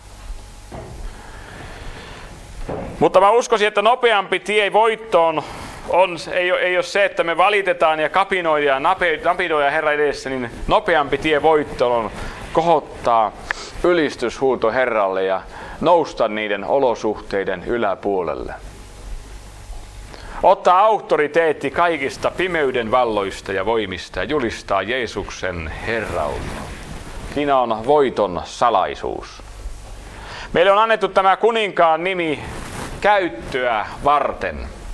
Mutta mä uskoisin, että nopeampi tie voittoon ei ole se, että me valitetaan ja kapinoidaan ja napidoidaan Herran edessä, niin nopeampi tie voittoon on kohottaa ylistyshuuto Herralle ja nousta niiden olosuhteiden yläpuolelle. Ottaa auktoriteetti kaikista pimeyden valloista ja voimista ja julistaa Jeesuksen Herrautta. Siinä on voiton salaisuus. Meille on annettu tämä kuninkaan nimi käyttöä varten.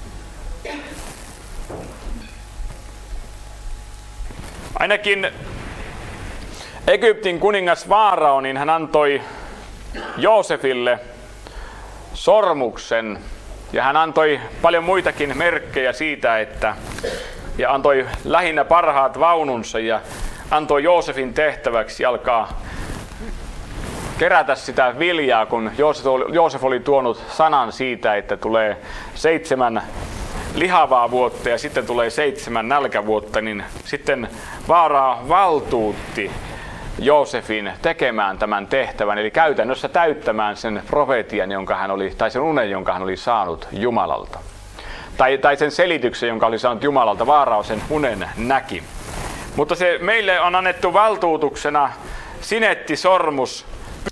Ainakin Egyptin kuningas Faarao, niin hän antoi Joosefille sormuksen ja hän antoi paljon muitakin merkkejä siitä, ja antoi lähinnä parhaat vaununsa ja antoi Joosefin tehtäväksi alkaa kerätä sitä viljaa, kun Joosef oli tuonut sanan siitä, että tulee 7 lihavaa vuotta ja sitten tulee 7 nälkävuotta, niin sitten Faarao valtuutti Joosefin tekemään tämän tehtävän, eli käytännössä täyttämään sen profetian, tai sen unen, jonka hän oli saanut Jumalalta. Tai sen selityksen, jonka oli saanut Jumalalta, Faarao sen unen näki. Mutta se meille on annettu valtuutuksena sinettisormus.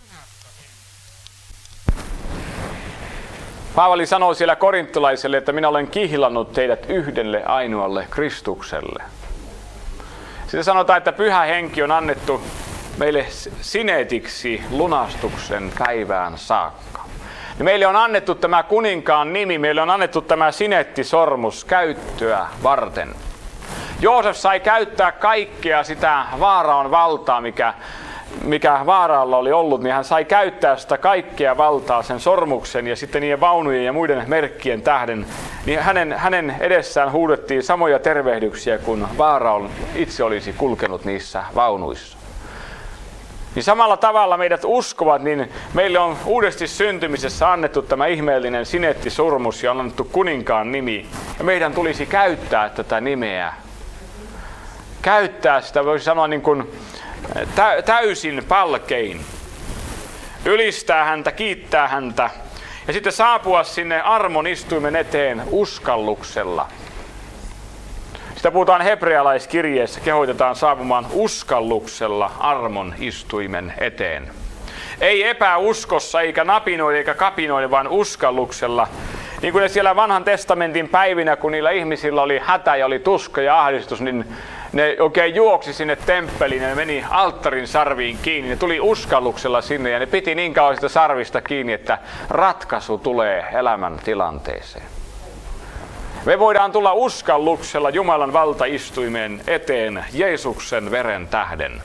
Paavali sanoo siellä korintolaiselle, että minä olen kihlannut teidät yhdelle ainoalle Kristukselle. Sitten sanotaan, että Pyhä Henki on annettu meille sinetiksi lunastuksen päivään saakka. Ja meille on annettu tämä kuninkaan nimi, meille on annettu tämä sinettisormus käyttöä varten. Joosef sai käyttää kaikkea sitä Faaraon valtaa, mikä Faaraolla oli ollut, niin hän sai käyttää sitä kaikkea valtaa, sen sormuksen ja sitten niiden vaunujen ja muiden merkkien tähden. Niin hänen edessään huudettiin samoja tervehdyksiä kuin Faarao itse olisi kulkenut niissä vaunuissa. Niin samalla tavalla meidät uskovat, niin meille on uudesti syntymisessä annettu tämä ihmeellinen sinettisormus ja on annettu kuninkaan nimi. Ja meidän tulisi käyttää tätä nimeä. Käyttää sitä, voisi sanoa niin kuin täysin palkein. Ylistää häntä, kiittää häntä ja sitten saapua sinne armon istuimen eteen uskalluksella. Sitä puhutaan hebrealaiskirjeessä, kehoitetaan saapumaan uskalluksella armon istuimen eteen. Ei epäuskossa, eikä napinoiden, eikä kapinoiden, vaan uskalluksella. Niin kuin ne siellä vanhan testamentin päivinä, kun niillä ihmisillä oli hätä ja oli tuska ja ahdistus, niin ne oikein juoksi sinne temppeliin ja ne meni alttarin sarviin kiinni. Ne tuli uskalluksella sinne ja ne piti niin kauan sitä sarvista kiinni, että ratkaisu tulee elämän tilanteeseen. Me voidaan tulla uskalluksella Jumalan valtaistuimen eteen Jeesuksen veren tähden.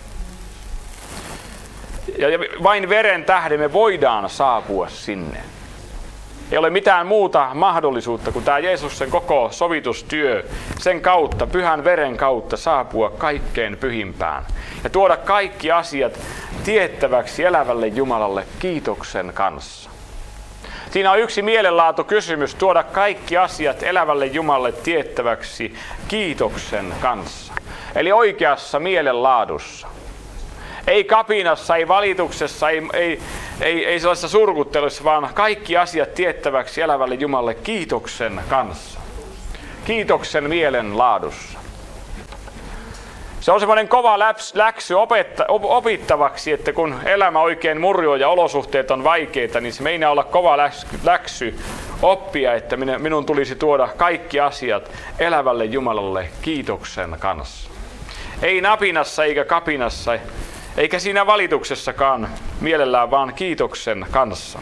Ja vain veren tähden me voidaan saapua sinne. Ei ole mitään muuta mahdollisuutta kuin tämä Jeesuksen koko sovitustyö, sen kautta, pyhän veren kautta saapua kaikkein pyhimpään. Ja tuoda kaikki asiat tiettäväksi elävälle Jumalalle kiitoksen kanssa. Siinä on yksi mielenlaatukysymys, tuoda kaikki asiat elävälle Jumalalle tiettäväksi kiitoksen kanssa. Eli oikeassa mielenlaadussa. Ei kapinassa, ei valituksessa, ei sellaisessa surkuttelussa, vaan kaikki asiat tiettäväksi elävälle Jumalalle kiitoksen kanssa. Kiitoksen mielenlaadussa. Se on semmoinen kova läksy opittavaksi, että kun elämä oikein murjoo ja olosuhteet on vaikeita, niin se meinaa olla kova läksy oppia, että minun tulisi tuoda kaikki asiat elävälle Jumalalle kiitoksen kanssa. Ei napinassa eikä kapinassa, eikä siinä valituksessakaan mielellään, vaan kiitoksen kanssa.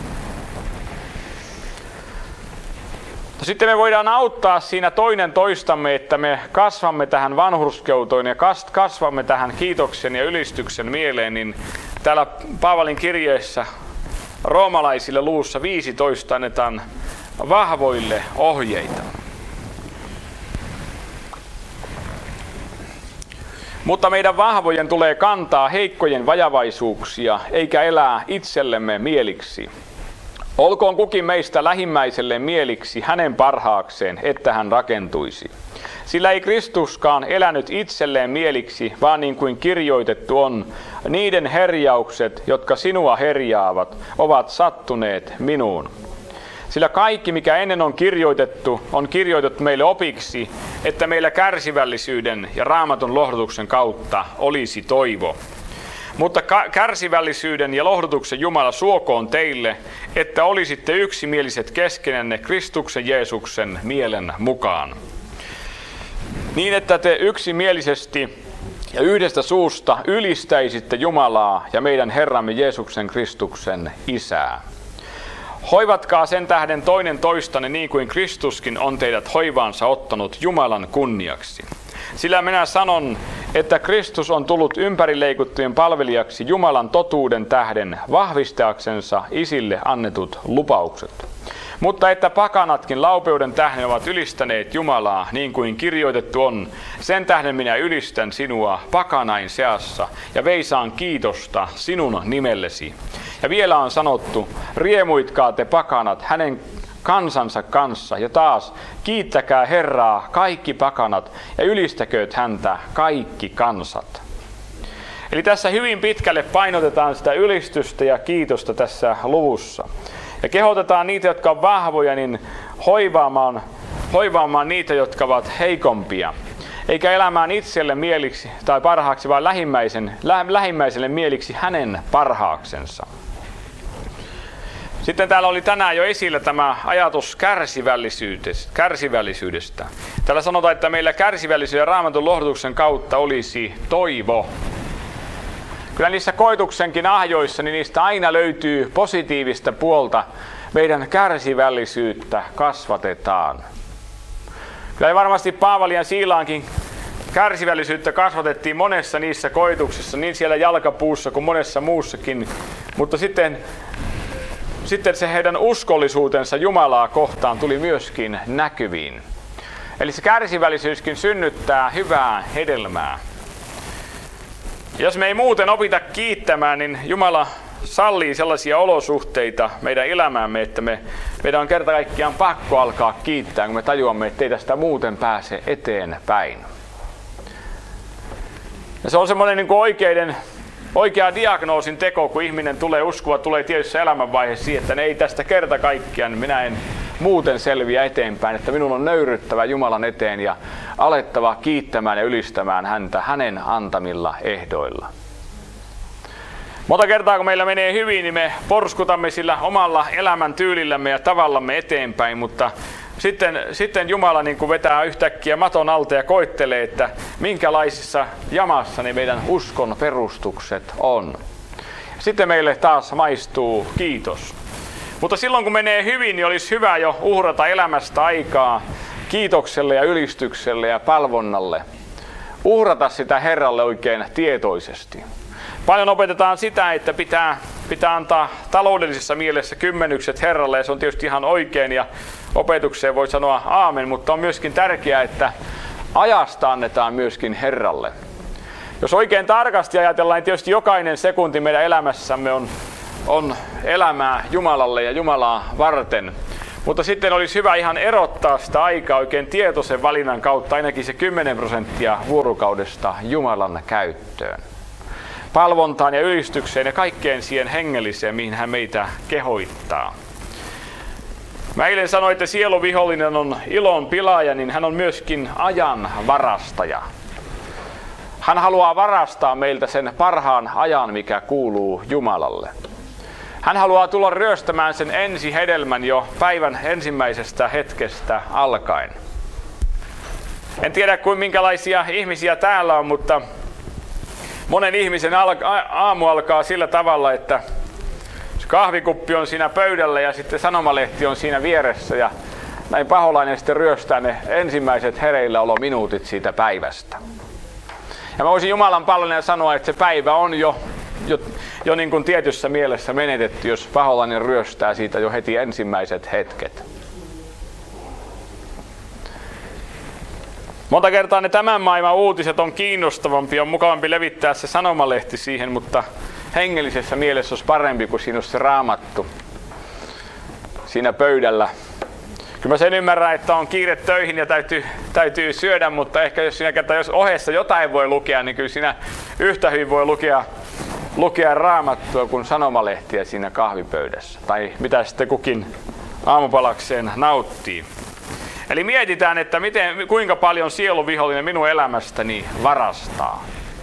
Sitten me voidaan auttaa siinä toinen toistamme, että me kasvamme tähän vanhurskeutoon ja kasvamme tähän kiitoksen ja ylistyksen mieleen, niin täällä Paavalin kirjeessä roomalaisille luvussa 15 annetaan vahvoille ohjeita. Mutta meidän vahvojen tulee kantaa heikkojen vajavaisuuksia, eikä elää itsellemme mieliksi. Olkoon kukin meistä lähimmäiselle mieliksi hänen parhaakseen, että hän rakentuisi. Sillä ei Kristuskaan elänyt itselleen mieliksi, vaan niin kuin kirjoitettu on, niiden herjaukset, jotka sinua herjaavat, ovat sattuneet minuun. Sillä kaikki, mikä ennen on kirjoitettu meille opiksi, että meillä kärsivällisyyden ja Raamatun lohdutuksen kautta olisi toivo. Mutta kärsivällisyyden ja lohdutuksen Jumala suokoon teille, että olisitte yksimieliset keskenänne Kristuksen Jeesuksen mielen mukaan. Niin, että te yksimielisesti ja yhdestä suusta ylistäisitte Jumalaa ja meidän Herramme Jeesuksen Kristuksen Isää. Hoivatkaa sen tähden toinen toistanne niin kuin Kristuskin on teidät hoivaansa ottanut Jumalan kunniaksi. Sillä minä sanon, että Kristus on tullut ympärileikuttujen palvelijaksi Jumalan totuuden tähden vahvistaaksensa isille annetut lupaukset. Mutta että pakanatkin laupeuden tähden ovat ylistäneet Jumalaa, niin kuin kirjoitettu on, sen tähden minä ylistän sinua pakanain seassa ja veisaan kiitosta sinun nimellesi. Ja vielä on sanottu, riemuitkaa te pakanat hänen kansansa kanssa, ja taas kiittäkää Herraa kaikki pakanat ja ylistäkööt häntä kaikki kansat. Eli tässä hyvin pitkälle painotetaan sitä ylistystä ja kiitosta tässä luvussa. Ja kehotetaan niitä, jotka on vahvoja, niin hoivaamaan niitä, jotka ovat heikompia. Eikä elämään itselle mieliksi tai parhaaksi, vaan lähimmäiselle mieliksi hänen parhaaksensa. Sitten täällä oli tänään jo esillä tämä ajatus kärsivällisyydestä. Täällä sanotaan, että meillä kärsivällisyyden ja Raamatun lohdutuksen kautta olisi toivo. Kyllä niissä koetuksenkin ahjoissa, niin niistä aina löytyy positiivista puolta. Meidän kärsivällisyyttä kasvatetaan. Kyllä varmasti Paavalin ja Siilaankin kärsivällisyyttä kasvatettiin monessa niissä koetuksissa, niin siellä jalkapuussa kuin monessa muussakin. Mutta sitten se heidän uskollisuutensa Jumalaa kohtaan tuli myöskin näkyviin. Eli se kärsivällisyyskin synnyttää hyvää hedelmää. Jos me ei muuten opita kiittämään, niin Jumala sallii sellaisia olosuhteita meidän elämäämme, että meidän on kerta kaikkiaan pakko alkaa kiittää, kun me tajuamme, että ei tästä muuten pääse eteenpäin. Ja se on semmoinen niin kuin oikea diagnoosin teko, kun ihminen tulee tietyssä elämänvaiheessa siihen, että ei tästä kerta kaikkiaan, minä en muuten selviä eteenpäin, että minun on nöyryttävä Jumalan eteen ja alettava kiittämään ja ylistämään häntä hänen antamilla ehdoilla. Monta kertaa kun meillä menee hyvin, niin me porskutamme sillä omalla elämän tyylillämme ja tavallamme eteenpäin, mutta sitten Jumala niin kuin vetää yhtäkkiä maton alta ja koittelee, että minkälaisissa jamassa ne meidän uskon perustukset on. Sitten meille taas maistuu kiitos. Mutta silloin kun menee hyvin, niin olisi hyvä jo uhrata elämästä aikaa kiitokselle ja ylistykselle ja palvonnalle. Uhrata sitä Herralle oikein tietoisesti. Paljon opetetaan sitä, että pitää antaa taloudellisessa mielessä kymmenykset Herralle, ja se on tietysti ihan oikein, ja opetukseen voi sanoa aamen, mutta on myöskin tärkeää, että ajasta annetaan myöskin Herralle. Jos oikein tarkasti ajatellaan, niin tietysti jokainen sekunti meidän elämässämme on elämää Jumalalle ja Jumalaa varten. Mutta sitten olisi hyvä ihan erottaa sitä aikaa oikein tietoisen valinnan kautta, ainakin se 10% vuorokaudesta Jumalan käyttöön. Palvontaan ja ylistykseen ja kaikkeen siihen hengelliseen, mihin hän meitä kehoittaa. Mä eilen sanoin, että sieluvihollinen on ilon pilaaja, niin hän on myöskin ajan varastaja. Hän haluaa varastaa meiltä sen parhaan ajan, mikä kuuluu Jumalalle. Hän haluaa tulla ryöstämään sen ensihedelmän jo päivän ensimmäisestä hetkestä alkaen. En tiedä, minkälaisia ihmisiä täällä on, mutta monen ihmisen aamu alkaa sillä tavalla, että kahvikuppi on siinä pöydällä ja sitten sanomalehti on siinä vieressä ja näin paholainen sitten ryöstää ne ensimmäiset hereilläolominuutit siitä päivästä. Ja mä voisin Jumalan palvelija sanoa, että se päivä on jo niin kuin tietyssä mielessä menetetty, jos paholainen ryöstää siitä jo heti ensimmäiset hetket. Monta kertaa ne tämän maailman uutiset on kiinnostavampi, on mukavampi levittää se sanomalehti siihen, mutta hengellisessä mielessä olisi parempi, kun siinä olisi se Raamattu siinä pöydällä. Kyllä mä sen ymmärrän, että on kiire töihin ja täytyy syödä, mutta ehkä jos ohessa jotain voi lukea, niin kyllä siinä yhtä hyvin voi lukea Raamattua kuin sanomalehtiä siinä kahvipöydässä. Tai mitä sitten kukin aamupalakseen nauttii. Eli mietitään, että kuinka paljon sieluvihollinen minun elämästäni varastaa.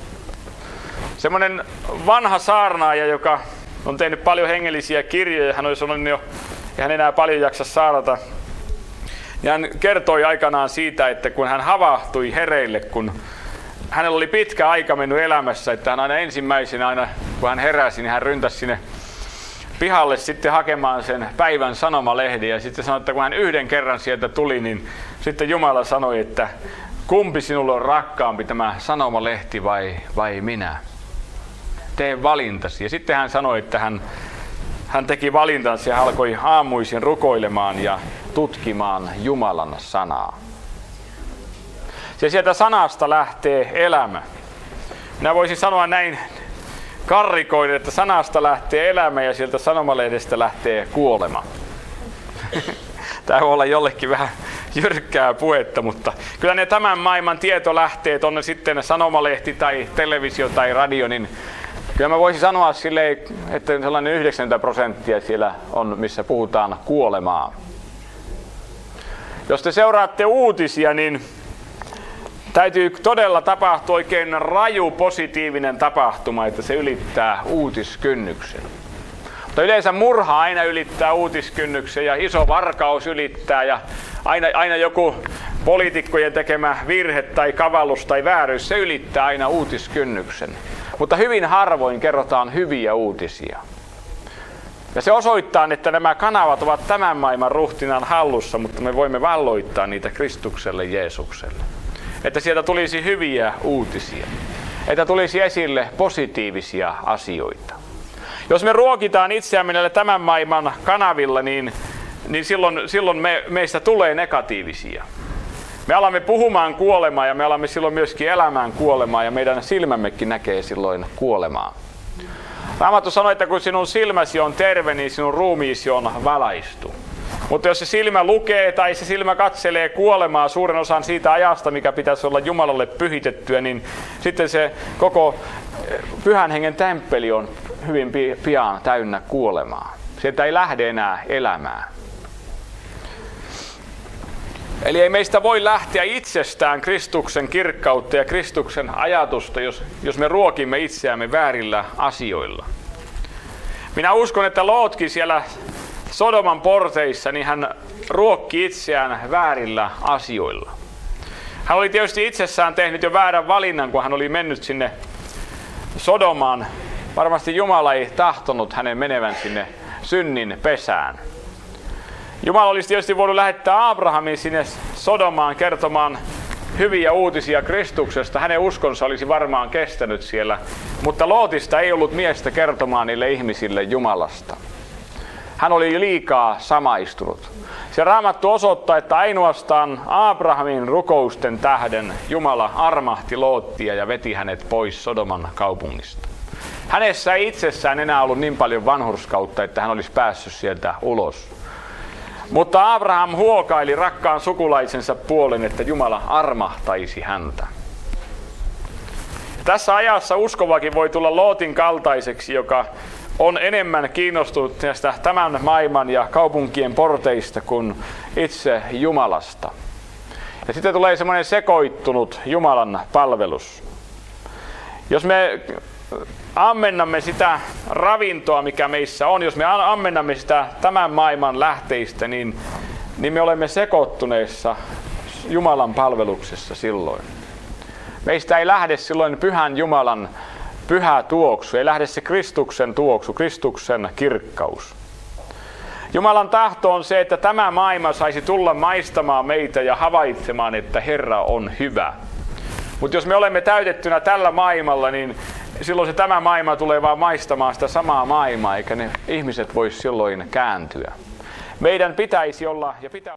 Semmoinen vanha saarnaaja, joka on tehnyt paljon hengellisiä kirjoja, hän oli sanonut jo, ei hän enää paljon jaksa saarnata. Ja hän kertoi aikanaan siitä, että kun hän havahtui hereille, kun hänellä oli pitkä aika mennyt elämässä, että hän aina ensimmäisenä, kun hän heräsi, niin hän ryntäsi sinne pihalle sitten hakemaan sen päivän sanomalehden. Ja sitten sanoi, että kun hän yhden kerran sieltä tuli, niin sitten Jumala sanoi, että kumpi sinulle on rakkaampi, tämä sanomalehti vai minä? Tee valintasi. Ja sitten hän sanoi, että hän teki valintansa ja alkoi aamuisin rukoilemaan ja tutkimaan Jumalan sanaa. Ja sieltä sanasta lähtee elämä. Minä voisin sanoa näin karrikoiden, että sanasta lähtee elämä ja sieltä sanomalehdestä lähtee kuolema. Tämä voi olla jollekin vähän jyrkkää puhetta, mutta kyllä ne tämän maailman tietolähteet, on ne sitten sanomalehti tai televisio tai radio, niin kyllä mä voisin sanoa silleen, että sellainen 90% siellä on, missä puhutaan kuolemaa. Jos te seuraatte uutisia, niin täytyy todella tapahtua oikein raju positiivinen tapahtuma, että se ylittää uutiskynnyksen. Mutta yleensä murha aina ylittää uutiskynnyksen ja iso varkaus ylittää ja aina joku poliitikkojen tekemä virhe tai kavallus tai vääryys, se ylittää aina uutiskynnyksen. Mutta hyvin harvoin kerrotaan hyviä uutisia. Ja se osoittaa, että nämä kanavat ovat tämän maailman ruhtinaan hallussa, mutta me voimme valloittaa niitä Kristukselle Jeesukselle. Että sieltä tulisi hyviä uutisia. Että tulisi esille positiivisia asioita. Jos me ruokitaan itseämme näillä tämän maailman kanavilla, niin silloin meistä tulee negatiivisia. Me alamme puhumaan kuolemaa ja me alamme silloin myöskin elämään kuolemaa ja meidän silmämmekin näkee silloin kuolemaa. Raamattu sanoi, että kun sinun silmäsi on terve, niin sinun ruumiisi on valaistu. Mutta jos se silmä lukee tai se silmä katselee kuolemaa suuren osan siitä ajasta, mikä pitäisi olla Jumalalle pyhitettyä, niin sitten se koko Pyhän Hengen temppeli on hyvin pian täynnä kuolemaa. Sieltä ei lähde enää elämään. Eli ei meistä voi lähteä itsestään Kristuksen kirkkautta ja Kristuksen ajatusta, jos me ruokimme itseämme väärillä asioilla. Minä uskon, että Lootkin siellä Sodoman porteissa, niin hän ruokki itseään väärillä asioilla. Hän oli tietysti itsessään tehnyt jo väärän valinnan, kun hän oli mennyt sinne Sodomaan. Varmasti Jumala ei tahtonut hänen menevän sinne synnin pesään. Jumala olisi tietysti voinut lähettää Abrahamin sinne Sodomaan kertomaan hyviä uutisia Kristuksesta. Hänen uskonsa olisi varmaan kestänyt siellä, mutta Lootista ei ollut miestä kertomaan niille ihmisille Jumalasta. Hän oli liikaa samaistunut. Se Raamattu osoittaa, että ainoastaan Abrahamin rukousten tähden Jumala armahti Loottia ja veti hänet pois Sodoman kaupungista. Hänessä ei itsessään enää ollut niin paljon vanhurskautta, että hän olisi päässyt sieltä ulos. Mutta Abraham huokaili rakkaan sukulaisensa puolen, että Jumala armahtaisi häntä. Tässä ajassa uskovakin voi tulla Lootin kaltaiseksi, joka on enemmän kiinnostunut näistä tämän maailman ja kaupunkien porteista kuin itse Jumalasta. Ja sitten tulee semmoinen sekoittunut Jumalan palvelus. Jos me ammennamme sitä ravintoa, mikä meissä on, jos me ammennamme sitä tämän maailman lähteistä, niin me olemme sekoittuneessa Jumalan palveluksessa silloin. Meistä ei lähde silloin pyhän Jumalan pyhä tuoksu, ei lähde se Kristuksen tuoksu, Kristuksen kirkkaus. Jumalan tahto on se, että tämä maailma saisi tulla maistamaan meitä ja havaitsemaan, että Herra on hyvä. Mutta jos me olemme täytettynä tällä maailmalla, niin silloin se tämä maailma tulee vaan maistamaan sitä samaa maailmaa, eikä ne ihmiset voi silloin kääntyä. Meidän pitäisi olla ja pitää.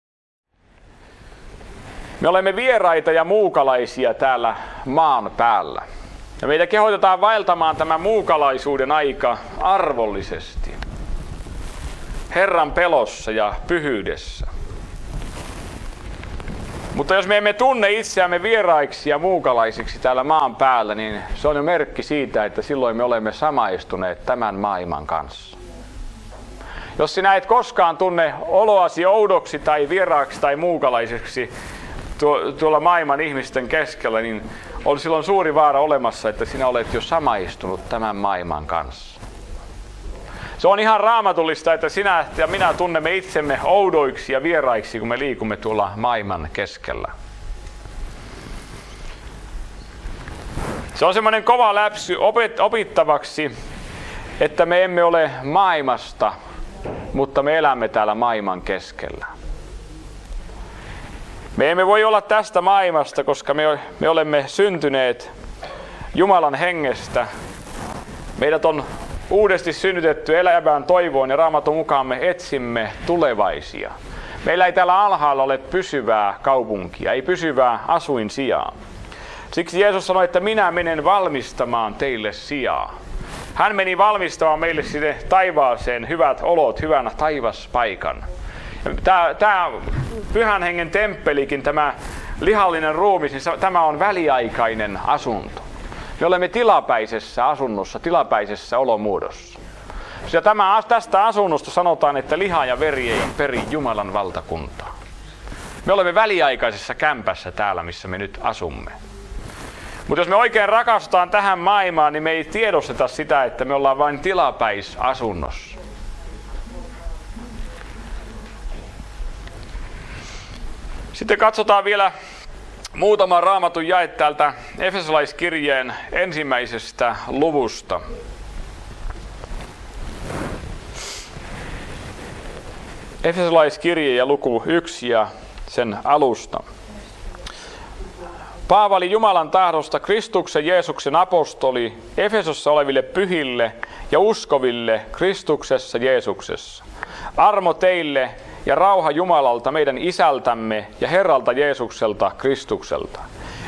Me olemme vieraita ja muukalaisia täällä maan päällä. Ja meitä kehotetaan vaeltamaan tämän muukalaisuuden aika arvollisesti. Herran pelossa ja pyhyydessä. Mutta jos me emme tunne itseämme vieraiksi ja muukalaisiksi täällä maan päällä, niin se on jo merkki siitä, että silloin me olemme samaistuneet tämän maailman kanssa. Jos sinä et koskaan tunne oloasi oudoksi tai vieraaksi tai muukalaiseksi tuolla maailman ihmisten keskellä, niin on silloin suuri vaara olemassa, että sinä olet jo samaistunut tämän maailman kanssa. Se on ihan raamatullista, että sinä ja minä tunnemme itsemme oudoiksi ja vieraiksi, kun me liikumme tuolla maailman keskellä. Se on semmoinen kova läpsy opittavaksi, että me emme ole maailmasta, mutta me elämme täällä maailman keskellä. Me emme voi olla tästä maailmasta, koska me olemme syntyneet Jumalan hengestä. Meidät on uudesti synnytetty elävään toivoon ja Raamatun mukaan me etsimme tulevaisia. Meillä ei täällä alhaalla ole pysyvää kaupunkia, ei pysyvää asuinsijaa. Siksi Jeesus sanoi, että minä menen valmistamaan teille sijaa. Hän meni valmistamaan meille sinne taivaaseen hyvät olot, hyvän taivaspaikan. Tämä Pyhän Hengen temppelikin, tämä lihallinen ruumis, niin tämä on väliaikainen asunto. Me olemme tilapäisessä asunnossa, tilapäisessä olomuodossa. Ja tästä asunnosta sanotaan, että liha ja veri ei peri Jumalan valtakuntaa. Me olemme väliaikaisessa kämpässä täällä, missä me nyt asumme. Mutta jos me oikein rakastutaan tähän maailmaan, niin me ei tiedosteta sitä, että me ollaan vain tilapäisasunnossa. Sitten katsotaan vielä muutama Raamatun jae täältä Efesolaiskirjeen 1. luvusta. Efesolaiskirje ja luku 1 ja sen alusta. Paavali Jumalan tahdosta Kristuksen Jeesuksen apostoli Efesossa oleville pyhille ja uskoville Kristuksessa Jeesuksessa. Armo teille ja rauha Jumalalta, meidän Isältämme ja Herralta Jeesukselta Kristukselta.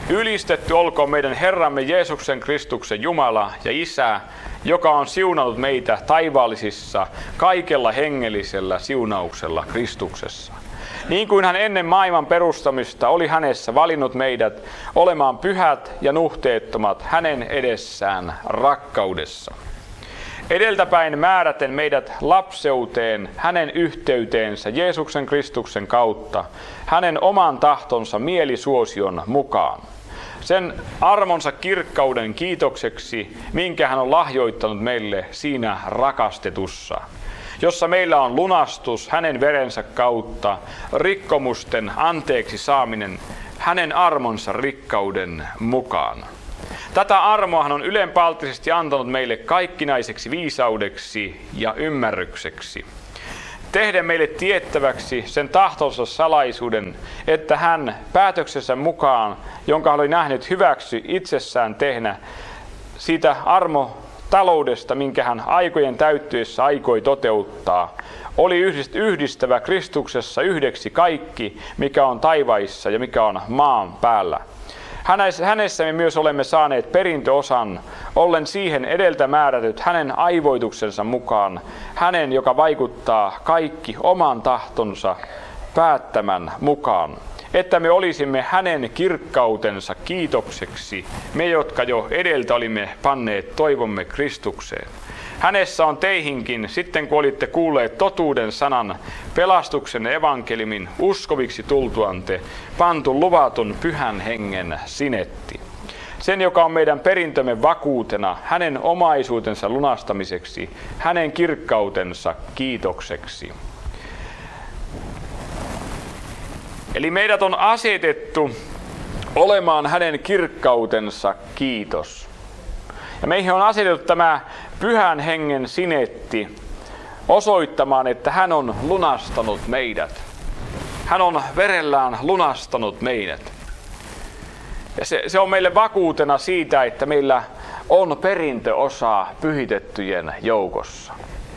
Ylistetty olkoon meidän Herramme Jeesuksen Kristuksen Jumala ja Isä, joka on siunannut meitä taivaallisissa kaikella hengellisellä siunauksella Kristuksessa. Niin kuin hän ennen maailman perustamista oli hänessä valinnut meidät olemaan pyhät ja nuhteettomat hänen edessään rakkaudessa. Edeltäpäin määräten meidät lapseuteen hänen yhteyteensä Jeesuksen Kristuksen kautta, hänen oman tahtonsa mielisuosion mukaan. Sen armonsa kirkkauden kiitokseksi, minkä hän on lahjoittanut meille siinä rakastetussa, jossa meillä on lunastus hänen verensä kautta, rikkomusten anteeksi saaminen hänen armonsa rikkauden mukaan. Tätä armoa hän on ylenpalttisesti antanut meille kaikkinaiseksi viisaudeksi ja ymmärrykseksi. Tehden meille tiettäväksi sen tahtonsa salaisuuden, että hän päätöksensä mukaan, jonka hän oli nähnyt hyväksi itsessään tehdä, siitä armotaloudesta, minkä hän aikojen täyttyessä aikoi toteuttaa, oli yhdistävä Kristuksessa yhdeksi kaikki, mikä on taivaissa ja mikä on maan päällä. Hänessä me myös olemme saaneet perintöosan, ollen siihen edeltä määrätyt hänen aivoituksensa mukaan, hänen, joka vaikuttaa kaikki oman tahtonsa päättämän mukaan, että me olisimme hänen kirkkautensa kiitokseksi, me jotka jo edeltä olimme panneet toivomme Kristukseen. Hänessä on teihinkin, sitten kun olitte kuulleet totuuden sanan, pelastuksen evankeliumin uskoviksi tultuante, pantu luvatun pyhän hengen sinetti. Sen, joka on meidän perintömme vakuutena, hänen omaisuutensa lunastamiseksi, hänen kirkkautensa kiitokseksi. Eli meidät on asetettu olemaan hänen kirkkautensa kiitos. Ja meihin on asetettu tämä pyhän hengen sinetti osoittamaan, että hän on lunastanut meidät. Hän on verellään lunastanut meidät. Ja se on meille vakuutena siitä, että meillä on perintöosa pyhitettyjen joukossa.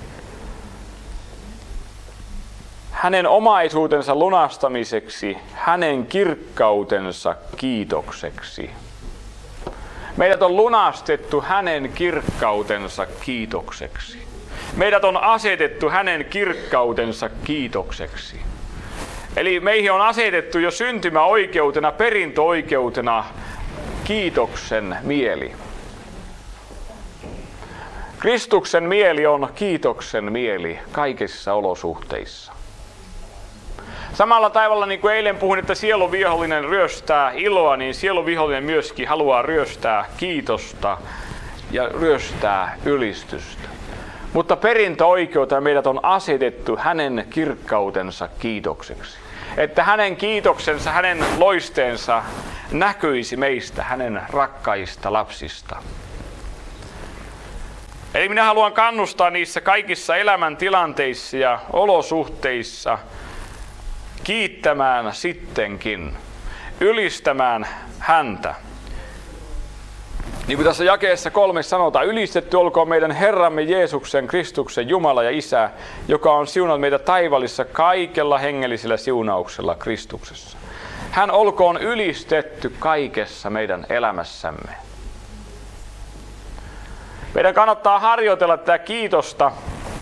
Hänen omaisuutensa lunastamiseksi, hänen kirkkautensa kiitokseksi. Meidät on lunastettu hänen kirkkautensa kiitokseksi. Meidät on asetettu hänen kirkkautensa kiitokseksi. Eli meihin on asetettu jo syntymäoikeutena, perintöoikeutena kiitoksen mieli. Kristuksen mieli on kiitoksen mieli kaikissa olosuhteissa. Samalla tavalla niin kuin eilen puhuin, että sielun vihollinen ryöstää iloa, niin sielun vihollinen myöskin haluaa ryöstää kiitosta ja ryöstää ylistystä. Mutta perintöoikeutena meidät on asetettu hänen kirkkautensa kiitokseksi. Että hänen kiitoksensa, hänen loisteensa näkyisi meistä, hänen rakkaista lapsista. Eli minä haluan kannustaa niissä kaikissa elämäntilanteissa ja olosuhteissa kiittämään sittenkin, ylistämään häntä. Niin kuin tässä jakeessa 3 sanotaan, ylistetty olkoon meidän Herramme Jeesuksen Kristuksen Jumala ja Isä, joka on siunannut meitä taivaallisessa kaikella hengellisellä siunauksella Kristuksessa. Hän olkoon ylistetty kaikessa meidän elämässämme. Meidän kannattaa harjoitella tätä kiitosta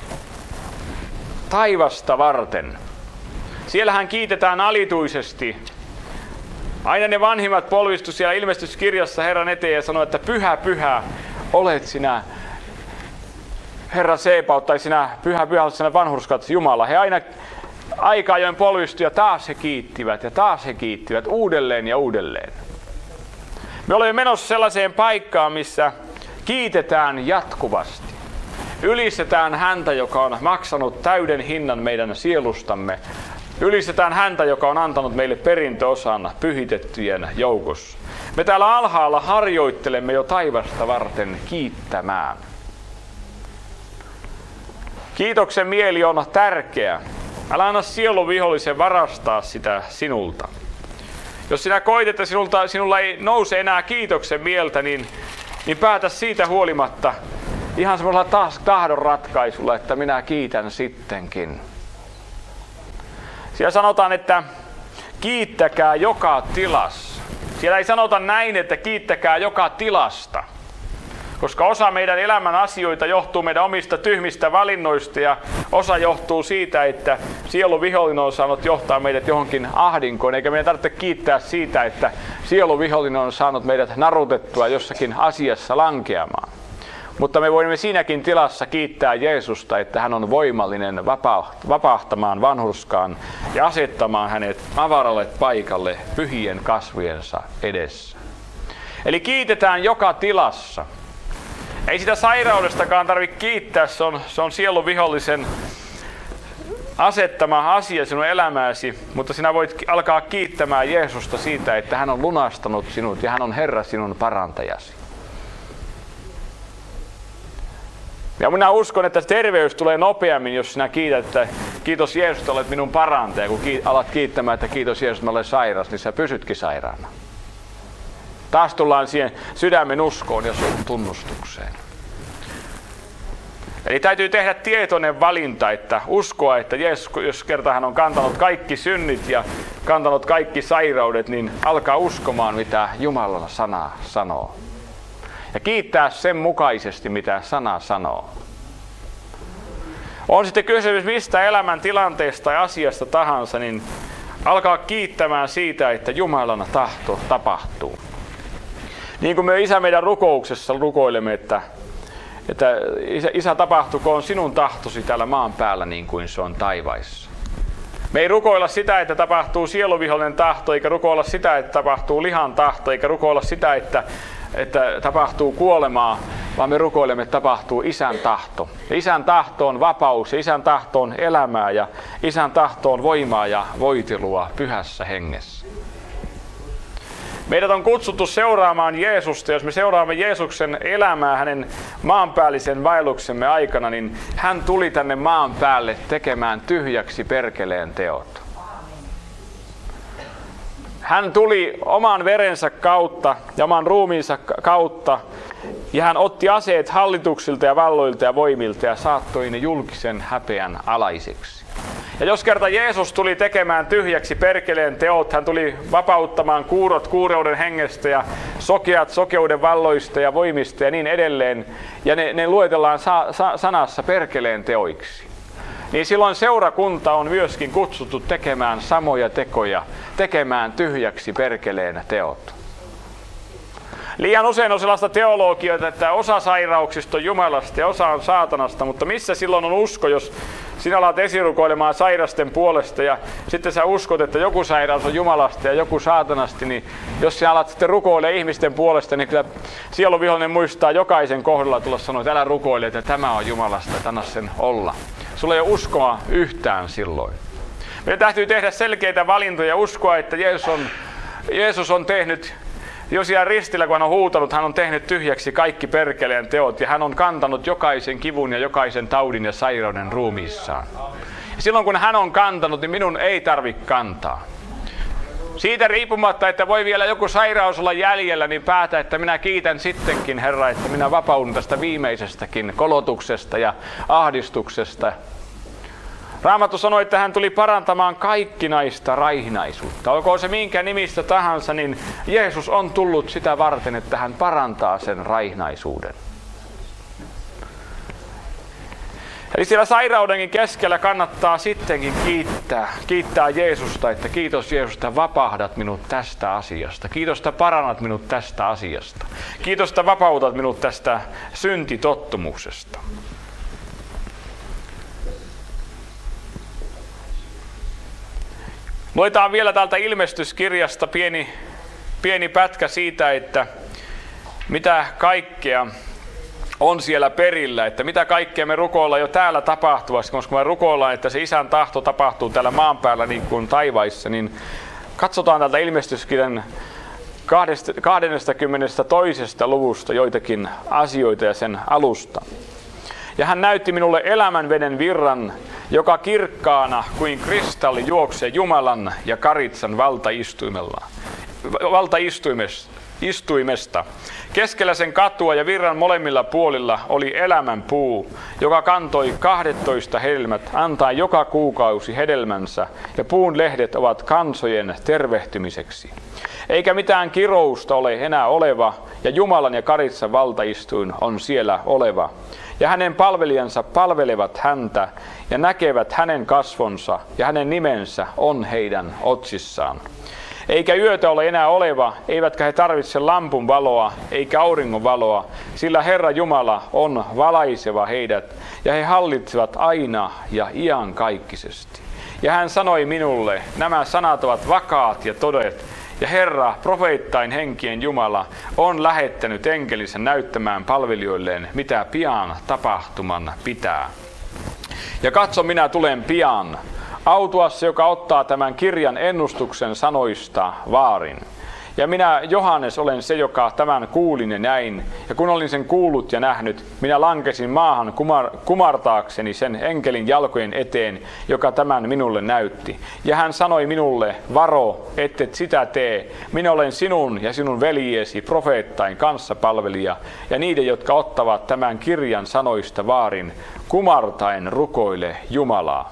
taivasta varten. Siellähän kiitetään alituisesti. Aina ne vanhimmat polvistu siellä ilmestyskirjassa Herran eteen ja sanoo, että pyhä, pyhä, olet sinä, Herra Sebaot, tai sinä, pyhä, pyhä, olet sinä vanhurskat Jumala. He aina aika ajoin polvistu ja taas he kiittivät uudelleen ja uudelleen. Me olemme menossa sellaiseen paikkaan, missä kiitetään jatkuvasti. Ylistetään häntä, joka on maksanut täyden hinnan meidän sielustamme. Ylistetään häntä, joka on antanut meille perintöosan pyhitettyjen joukossa. Me täällä alhaalla harjoittelemme jo taivasta varten kiittämään. Kiitoksen mieli on tärkeä. Älä anna sielun vihollisen varastaa sitä sinulta. Jos sinä koet, että sinulla ei nouse enää kiitoksen mieltä, niin päätä siitä huolimatta ihan semmoisella taas tahdon ratkaisulla, että minä kiitän sittenkin. Siellä sanotaan, että kiittäkää joka tilassa. Siellä ei sanota näin, että kiittäkää joka tilasta. Koska osa meidän elämän asioita johtuu meidän omista tyhmistä valinnoista ja osa johtuu siitä, että sielun vihollinen on saanut johtaa meidät johonkin ahdinkoon. Eikä meidän tarvitse kiittää siitä, että sielun vihollinen on saanut meidät narutettua jossakin asiassa lankeamaan. Mutta me voimme siinäkin tilassa kiittää Jeesusta, että hän on voimallinen vapahtamaan vanhurskaan ja asettamaan hänet avaralle paikalle pyhien kasvojensa edessä. Eli kiitetään joka tilassa. Ei sitä sairaudestakaan tarvitse kiittää, se on sielun vihollisen asettama asia sinun elämääsi, mutta sinä voit alkaa kiittämään Jeesusta siitä, että hän on lunastanut sinut ja hän on Herra sinun parantajasi. Ja minä uskon, että terveys tulee nopeammin, jos sinä kiität, että kiitos Jeesus, että olet minun parantaja. Kun alat kiittämään, että kiitos Jeesus, mä olen sairas, niin sä pysytkin sairaana. Taas tullaan siihen sydämen uskoon ja sun tunnustukseen. Eli täytyy tehdä tietoinen valinta, että uskoa, että Jeesus, jos kerta hän on kantanut kaikki synnit ja kantanut kaikki sairaudet, niin alkaa uskomaan, mitä Jumalan sana sanoo. Ja kiittää sen mukaisesti, mitä sana sanoo. On sitten kysymys mistä elämän tilanteesta tai asiasta tahansa, niin alkaa kiittämään siitä, että Jumalan tahto tapahtuu. Niin kuin me Isä meidän rukouksessa rukoilemme, että Isä tapahtukoon sinun tahtosi täällä maan päällä niin kuin se on taivaissa. Me ei rukoilla sitä, että tapahtuu sieluvihollinen tahto, eikä rukoilla sitä, että tapahtuu lihan tahto, eikä rukoilla sitä, että tapahtuu kuolemaa, vaan me rukoilemme, että tapahtuu Isän tahto. Ja Isän tahto on vapaus, ja Isän tahto on elämää, ja Isän tahto on voimaa ja voitelua pyhässä hengessä. Meidät on kutsuttu seuraamaan Jeesusta. Jos me seuraamme Jeesuksen elämää hänen maanpäällisen vaelluksemme aikana, niin hän tuli tänne maan päälle tekemään tyhjäksi perkeleen teot. Hän tuli oman verensä kautta ja oman ruumiinsa kautta ja hän otti aseet hallituksilta ja valloilta ja voimilta ja saattoi ne julkisen häpeän alaisiksi. Ja jos kerta Jeesus tuli tekemään tyhjäksi perkeleen teot, hän tuli vapauttamaan kuurot kuureuden hengestä ja sokeat sokeuden valloista ja voimista ja niin edelleen, ja ne luetellaan sanassa perkeleen teoiksi. Niin silloin seurakunta on myöskin kutsuttu tekemään samoja tekoja, tekemään tyhjäksi perkeleen teot. Liian usein on sellaista teologiaa, että osa sairauksista on Jumalasta ja osa on saatanasta, mutta missä silloin on usko, jos sinä alat esirukoilemaan sairasten puolesta ja sitten sä uskot, että joku sairaus on Jumalasta ja joku saatanasti, niin jos sinä alat sitten rukoilemaan ihmisten puolesta, niin kyllä sieluvihollinen muistaa jokaisen kohdalla tulla sanoa, että älä rukoile, että tämä on Jumalasta, että anna sen olla. Sulla ei ole uskoa yhtään silloin. Meidän täytyy tehdä selkeitä valintoja ja uskoa, että Jeesus on tehnyt, jo siellä ristillä kun hän on huutanut, hän on tehnyt tyhjäksi kaikki perkeleen teot ja hän on kantanut jokaisen kivun ja jokaisen taudin ja sairauden ruumiissaan. Ja silloin kun hän on kantanut, niin minun ei tarvitse kantaa. Siitä riippumatta, että voi vielä joku sairaus olla jäljellä, niin päätä, että minä kiitän sittenkin, Herra, että minä vapaudun tästä viimeisestäkin kolotuksesta ja ahdistuksesta. Raamattu sanoi, että hän tuli parantamaan kaikkinaista raihnaisuutta. Olkoon se minkä nimistä tahansa, niin Jeesus on tullut sitä varten, että hän parantaa sen raihnaisuuden. Eli siellä sairaudenkin keskellä kannattaa sittenkin kiittää Jeesusta, että kiitos Jeesus, että vapahdat minut tästä asiasta. Kiitos, että parannat minut tästä asiasta. Kiitos, että vapautat minut tästä syntitottumuksesta. Luetaan vielä täältä ilmestyskirjasta pieni pätkä siitä, että mitä kaikkea on siellä perillä, että mitä kaikkea me rukoillaan jo täällä tapahtuvasti, koska me rukoillaan, että se Isän tahto tapahtuu täällä maan päällä niin kuin taivaissa, niin katsotaan täältä ilmestyskirjan 22. luvusta joitakin asioita ja sen alusta. Ja hän näytti minulle elämänveden virran, joka kirkkaana kuin kristalli juoksee Jumalan ja Karitsan valtaistuimesta. Keskellä sen katua ja virran molemmilla puolilla oli elämän puu, joka kantoi 12 hedelmät, antaa joka kuukausi hedelmänsä, ja puun lehdet ovat kansojen tervehtymiseksi. eikä mitään kirousta ole enää oleva, ja Jumalan ja Karitsan valtaistuin on siellä oleva. Ja hänen palvelijansa palvelevat häntä ja näkevät hänen kasvonsa, ja hänen nimensä on heidän otsissaan. Eikä yötä ole enää oleva, eivätkä he tarvitse lampun valoa, eikä auringon valoa, sillä Herra Jumala on valaiseva heidät, ja he hallitsevat aina ja iankaikkisesti. Ja hän sanoi minulle, nämä sanat ovat vakaat ja todet, ja Herra, profeittain henkien Jumala, on lähettänyt enkelinsä näyttämään palvelijoilleen, mitä pian tapahtuman pitää. Ja katso, minä tulen pian. Autuassa, joka ottaa tämän kirjan ennustuksen sanoista vaarin. Ja minä, Johannes, olen se, joka tämän kuulin ja näin. Ja kun olin sen kuullut ja nähnyt, minä lankesin maahan kumartaakseni sen enkelin jalkojen eteen, joka tämän minulle näytti. Ja hän sanoi minulle, varo, ettet sitä tee. Minä olen sinun ja sinun veljesi profeettain kanssapalvelija ja niiden, jotka ottavat tämän kirjan sanoista vaarin, kumartaen rukoile Jumalaa.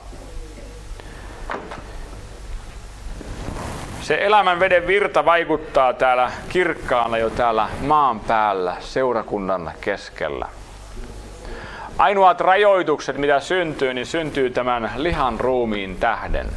Se elämän veden virta vaikuttaa täällä kirkkaana jo täällä maan päällä seurakunnan keskellä. Ainoat rajoitukset, mitä syntyy, niin syntyy tämän lihan ruumiin tähden.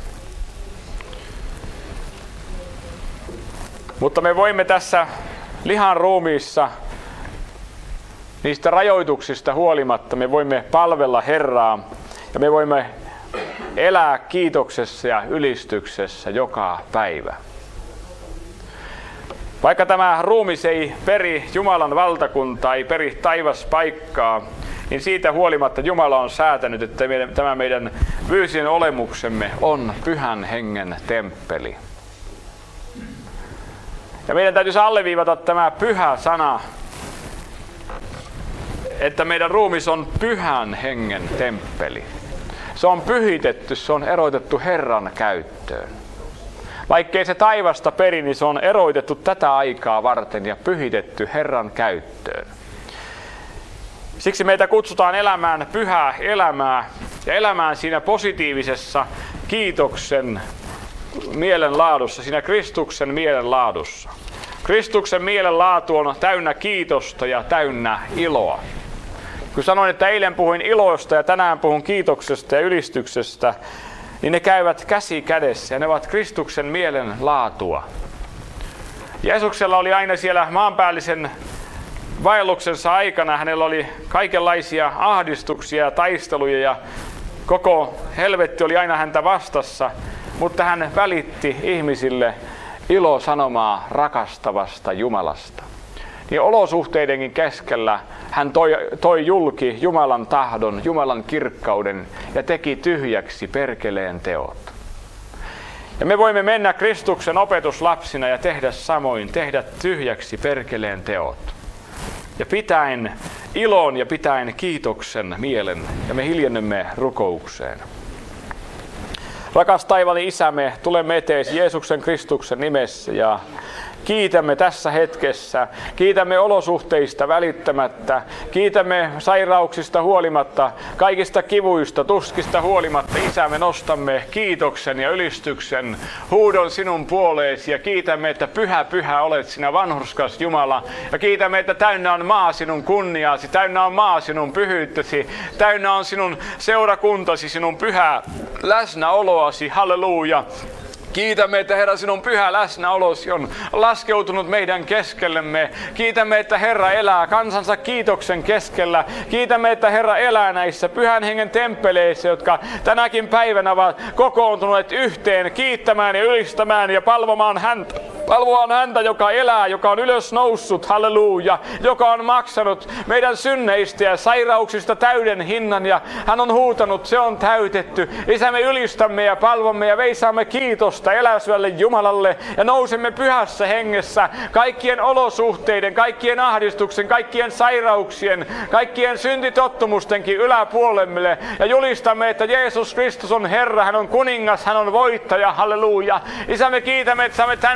Mutta me voimme tässä lihan ruumiissa niistä rajoituksista huolimatta, me voimme palvella Herraa ja me voimme elää kiitoksessa ja ylistyksessä joka päivä. Vaikka tämä ruumis ei peri Jumalan valtakuntaa, ei peri taivaspaikkaa, niin siitä huolimatta Jumala on säätänyt, että tämä meidän fyysinen olemuksemme on Pyhän Hengen temppeli. Ja meidän täytyisi alleviivata tämä pyhä sana, että meidän ruumis on Pyhän Hengen temppeli. Se on pyhitetty, se on erotettu Herran käyttöön. Vaikkei se taivasta peri, niin se on erotettu tätä aikaa varten ja pyhitetty Herran käyttöön. Siksi meitä kutsutaan elämään pyhää elämää ja elämään siinä positiivisessa kiitoksen mielenlaadussa, siinä Kristuksen mielenlaadussa. Kristuksen mielenlaatu on täynnä kiitosta ja täynnä iloa. Kun sanoin, että eilen puhuin iloista ja tänään puhun kiitoksesta ja ylistyksestä, niin ne käyvät käsi kädessä ja ne ovat Kristuksen mielen laatua. Jeesuksella oli aina siellä maanpäällisen vaelluksensa aikana, hänellä oli kaikenlaisia ahdistuksia ja taisteluja ja koko helvetti oli aina häntä vastassa, mutta hän välitti ihmisille ilosanomaa rakastavasta Jumalasta. Niin olosuhteidenkin keskellä hän toi julki Jumalan tahdon, Jumalan kirkkauden ja teki tyhjäksi perkeleen teot. Ja me voimme mennä Kristuksen opetuslapsina ja tehdä samoin, tehdä tyhjäksi perkeleen teot. Ja pitäen ilon ja pitäen kiitoksen mielen ja me hiljennymme rukoukseen. Rakas taivaallinen Isä, me tulemme eteesi Jeesuksen Kristuksen nimessä ja kiitämme tässä hetkessä, kiitämme olosuhteista välittämättä, kiitämme sairauksista huolimatta, kaikista kivuista, tuskista huolimatta. Isä, me nostamme kiitoksen ja ylistyksen, huudon sinun puoleesi ja kiitämme, että pyhä, pyhä olet sinä vanhurskas Jumala. Ja kiitämme, että täynnä on maa sinun kunniaasi, täynnä on maa sinun pyhyyttäsi, täynnä on sinun seurakuntasi, sinun pyhää läsnäoloasi. Halleluja. Kiitämme, että Herra, sinun pyhä läsnäolosi on laskeutunut meidän keskellemme. Kiitämme, että Herra elää kansansa kiitoksen keskellä. Kiitämme, että Herra elää näissä Pyhän Hengen temppeleissä, jotka tänäkin päivänä ovat kokoontuneet yhteen kiittämään ja ylistämään ja palvomaan häntä, joka elää, joka on ylös noussut, halleluja, joka on maksanut meidän synneistä ja sairauksista täyden hinnan ja hän on huutanut, se on täytetty. Isä, me ylistämme ja palvomme ja veisaamme kiitosta elävälle Jumalalle ja nousemme pyhässä hengessä kaikkien olosuhteiden, kaikkien ahdistuksen, kaikkien sairauksien, kaikkien syntitottumustenkin yläpuolemme ja julistamme, että Jeesus Kristus on Herra, hän on kuningas, hän on voittaja, halleluja. Isä, me kiitämme, että saamme tänäänkin olla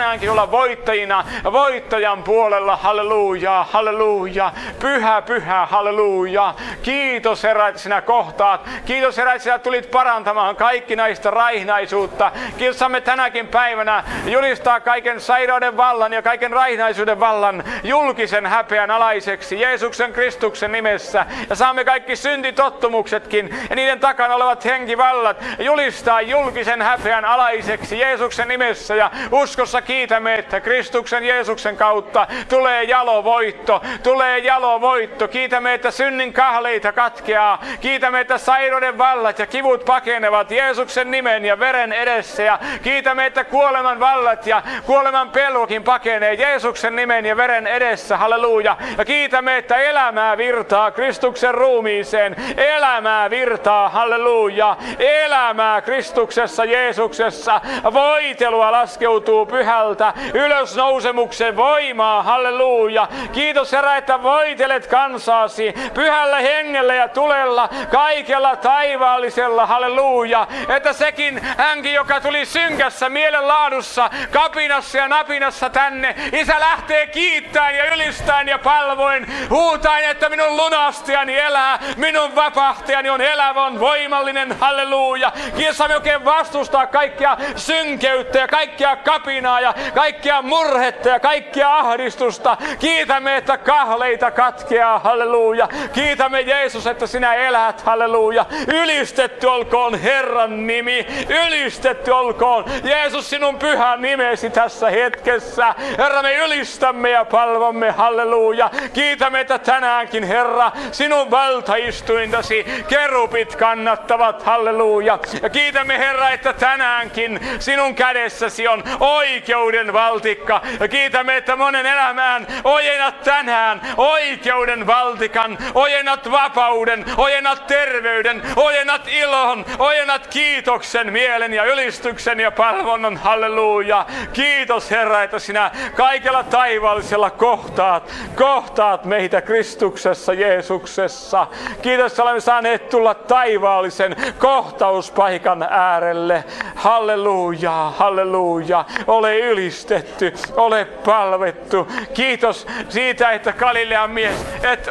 olla voittajina, voittajan puolella. Halleluja, halleluja. Pyhä, pyhä, halleluja. Kiitos Herra, että sinä kohtaat. Kiitos Herra, että sinä tulit parantamaan kaikki näistä raihnaisuutta. Kiitos, saamme tänäkin päivänä julistaa kaiken sairauden vallan ja kaiken raihnaisuuden vallan julkisen häpeän alaiseksi Jeesuksen Kristuksen nimessä. Ja saamme kaikki syntitottumuksetkin ja niiden takana olevat henkivallat julistaa julkisen häpeän alaiseksi Jeesuksen nimessä. Ja uskossa kiitämme, että Kristuksen Jeesuksen kautta tulee jalovoitto. Tulee jalovoitto. Kiitämme, että synnin kahleita katkeaa. Kiitämme, että sairauden vallat ja kivut pakenevat Jeesuksen nimen ja veren edessä. Ja kiitämme, että kuoleman vallat ja kuoleman pelokin pakenee Jeesuksen nimen ja veren edessä. Halleluja. Ja kiitämme, että elämää virtaa Kristuksen ruumiiseen. Elämää virtaa. Halleluja. Elämää Kristuksessa Jeesuksessa. Voitelua laskeutuu pyhältä ylösnousemuksen voimaa. Halleluja. Kiitos Herra, että voitelet kansaasi pyhällä hengellä ja tulella, kaikella taivaallisella. Halleluja. Että sekin hänkin, joka tuli synkässä mielenlaadussa, kapinassa ja napinassa tänne, Isä lähtee kiittämään ja ylistämään ja palvoin, huutain, että minun lunastajani elää, minun vapahtajani on elävä, on voimallinen. Halleluja. Kiitos, saamme oikein vastustaa kaikkea synkeyttä ja kaikkea kapinaa ja kaikkea murhetta ja kaikkea ahdistusta. Kiitämme, että kahleita katkeaa. Halleluja. Kiitämme Jeesus, että sinä elät. Halleluja. Ylistetty olkoon Herran nimi. Ylistetty olkoon Jeesus sinun pyhä nimesi tässä hetkessä. Herra, me ylistämme ja palvomme. Halleluja. Kiitämme, että tänäänkin Herra, sinun valtaistuintasi kerupit kannattavat. Halleluja. Ja kiitämme Herra, että tänäänkin sinun kädessäsi on oikeuden valtikka. Ja kiitämme, että monen elämään ojennat tänään oikeuden valtikan, ojennat vapauden, ojennat terveyden, ojennat ilon, ojennat kiitoksen, mielen ja ylistyksen ja palvonnan. Halleluja. Kiitos Herra, että sinä kaikella taivaallisella kohtaat meitä Kristuksessa Jeesuksessa. Kiitos, että olemme saaneet tulla taivaallisen kohtauspaikan äärelle. Halleluja, halleluja. Ole ylistetty, ole palvettu. Kiitos siitä, että Galilean mies,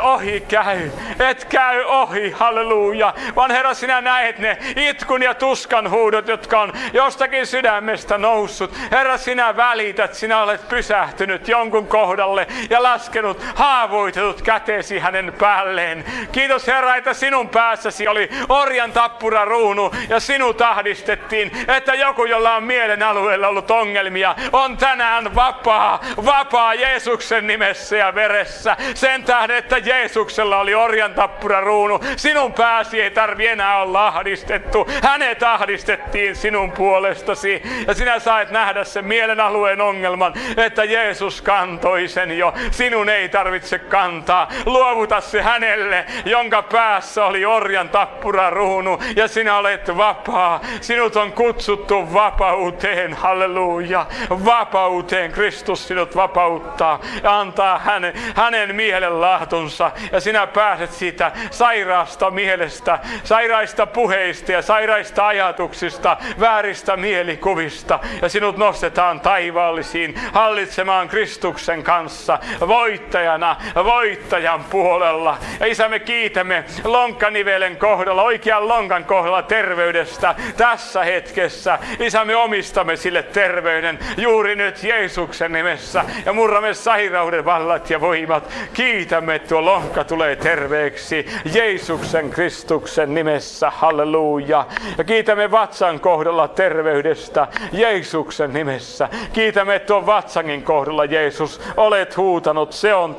et käy ohi, halleluja. Vaan Herra, sinä näet ne itkun ja tuskan huudot, jotka on jostakin sydämestä noussut. Herra, sinä välität, sinä olet pysähtynyt jonkun kohdalle ja laskenut haavoitetut kätesi hänen päälleen. Kiitos Herra, että sinun päässäsi oli orjan tappuraruunu ja sinut ahdistettiin, että joku, jolla on mielen alueella ollut ongelmia, on tänään vapaa Jeesuksen nimessä ja veressä. Sen tähden, että Jeesuksella oli orjan tappuraruunu, sinun pääsi ei tarvi enää olla ahdistettu. Hänet ahdistettiin sinun puolestasi ja sinä sait nähdä sen mielen alueen ongelman, että Jeesus kantoi sen jo. Sinun ei tarvitse kantaa. Luovuta se hänelle, jonka päässä oli orjan tappuraruunu ja sinä olet vapaa. Sinut on kutsuttu vapauteen. Halleluja. Vapauteen. Kristus sinut vapauttaa ja antaa hänen mielenlahtonsa ja sinä pääset siitä sairaasta mielestä, sairaista puheista ja sairaista ajatuksista, vääristä mielikuvista ja sinut nostetaan taivaallisiin hallitsemaan Kristuksen kanssa voittajana, voittajan puolella. Ja Isä, me kiitämme lonkkanivelen kohdalla, oikean lonkan kohdalla terveydestä tässä hetkessä. Isä, me omistamme sille terveyden juuri nyt Jeesuksen nimessä ja murramme sairauden vallat ja voimat. Kiitämme, että tuo lonkka tulee terveeksi Jeesuksen Kristuksen nimessä. Halleluja. Ja kiitämme vatsan kohdalla terveydestä Jeesuksen nimessä. Kiitämme, että tuon vatsankin kohdalla, Jeesus, olet huutanut, se on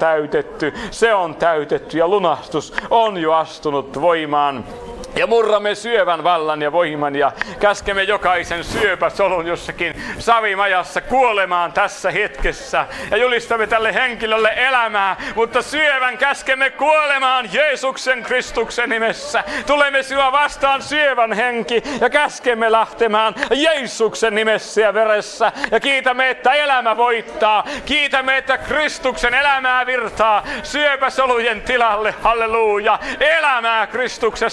täytetty ja lunastus on jo astunut voimaan. Ja murramme syövän vallan ja voiman ja käskemme jokaisen syöpäsolun jossakin savimajassa kuolemaan tässä hetkessä. Ja julistamme tälle henkilölle elämää, mutta syövän käskemme kuolemaan Jeesuksen Kristuksen nimessä. Tulemme sinua vastaan syövän henki ja käskemme lähtemään Jeesuksen nimessä ja veressä. Ja kiitämme, että elämä voittaa. Kiitämme, että Kristuksen elämää virtaa syöpäsolujen tilalle. Halleluja. Elämää Kristuksessa Jeesus.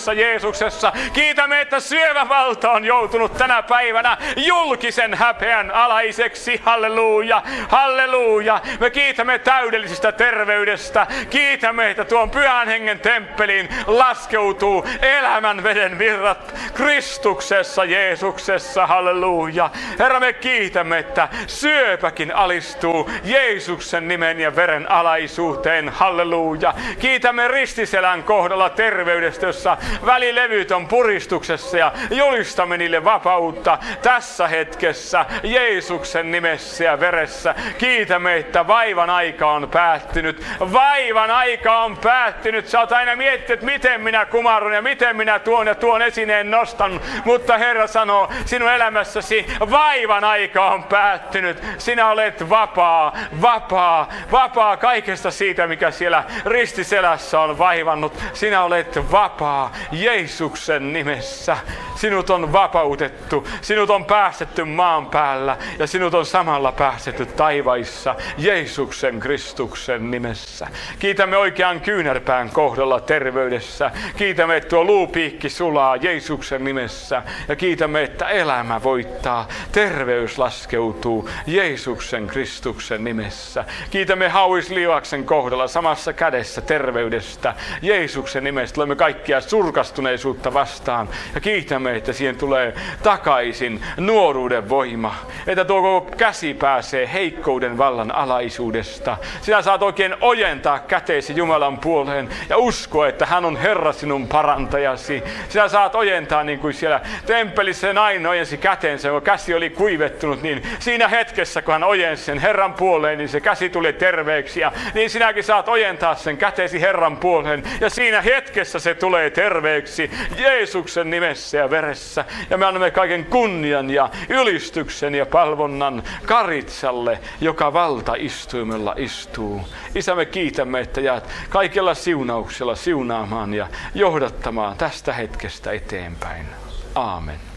Jeesuksessa. Kiitämme, että syövävalta on joutunut tänä päivänä julkisen häpeän alaiseksi. Halleluja, halleluja. Me kiitämme täydellisestä terveydestä. Kiitämme, että tuon Pyhän Hengen temppeliin laskeutuu elämän veden virrat Kristuksessa, Jeesuksessa. Halleluja. Herra, me kiitämme, että syöpäkin alistuu Jeesuksen nimen ja veren alaisuuteen. Halleluja. Kiitämme ristiselän kohdalla terveydestä, jossa välilevyt on puristuksessa ja julistamme niille vapautta tässä hetkessä Jeesuksen nimessä ja veressä. Kiitämme, että vaivan aika on päättynyt. Vaivan aika on päättynyt. Sä oot aina miettinyt, että miten minä kumarrun ja miten minä tuon ja tuon esineen nostan. Mutta Herra sanoo, sinun elämässäsi vaivan aika on päättynyt. Sinä olet vapaa, vapaa, vapaa kaikesta siitä, mikä siellä ristiselässä on vaivannut. Sinä olet vapaa Jeesuksen nimessä. Sinut on vapautettu, sinut on päästetty maan päällä ja sinut on samalla päästetty taivaissa Jeesuksen Kristuksen nimessä. Kiitämme oikean kyynärpään kohdalla terveydessä. Kiitämme, että tuo luupiikki sulaa Jeesuksen nimessä ja kiitämme, että elämä voittaa. Terveys laskeutuu Jeesuksen Kristuksen nimessä. Kiitämme hauisliuaksen kohdalla samassa kädessä terveydestä Jeesuksen nimestä. Olemme kaikkia surkastuneisuutta vastaan ja kiitämme, että siihen tulee takaisin nuoruuden voima. Että tuo koko käsi pääsee heikkouden vallan alaisuudesta. Sinä saat oikein ojentaa käteesi Jumalan puoleen ja uskoa, että hän on Herra sinun parantajasi. Sinä saat ojentaa niin kuin siellä temppelissä nainen ojensi kätensä, kun käsi oli kuivettunut, niin siinä hetkessä, kun hän ojensi sen Herran puoleen, niin se käsi tuli terveeksi. Ja niin sinäkin saat ojentaa sen käteesi Herran puoleen ja siinä hetkessä se tulee terveeksi Jeesuksen nimessä ja veressä. Ja me annamme kaiken kunnian ja ylistyksen ja palvonnan Karitsalle, joka valtaistuimella istuu. Isä, me kiitämme, että jäät kaikella siunauksella siunaamaan ja johdattamaan tästä hetkestä eteenpäin. Aamen.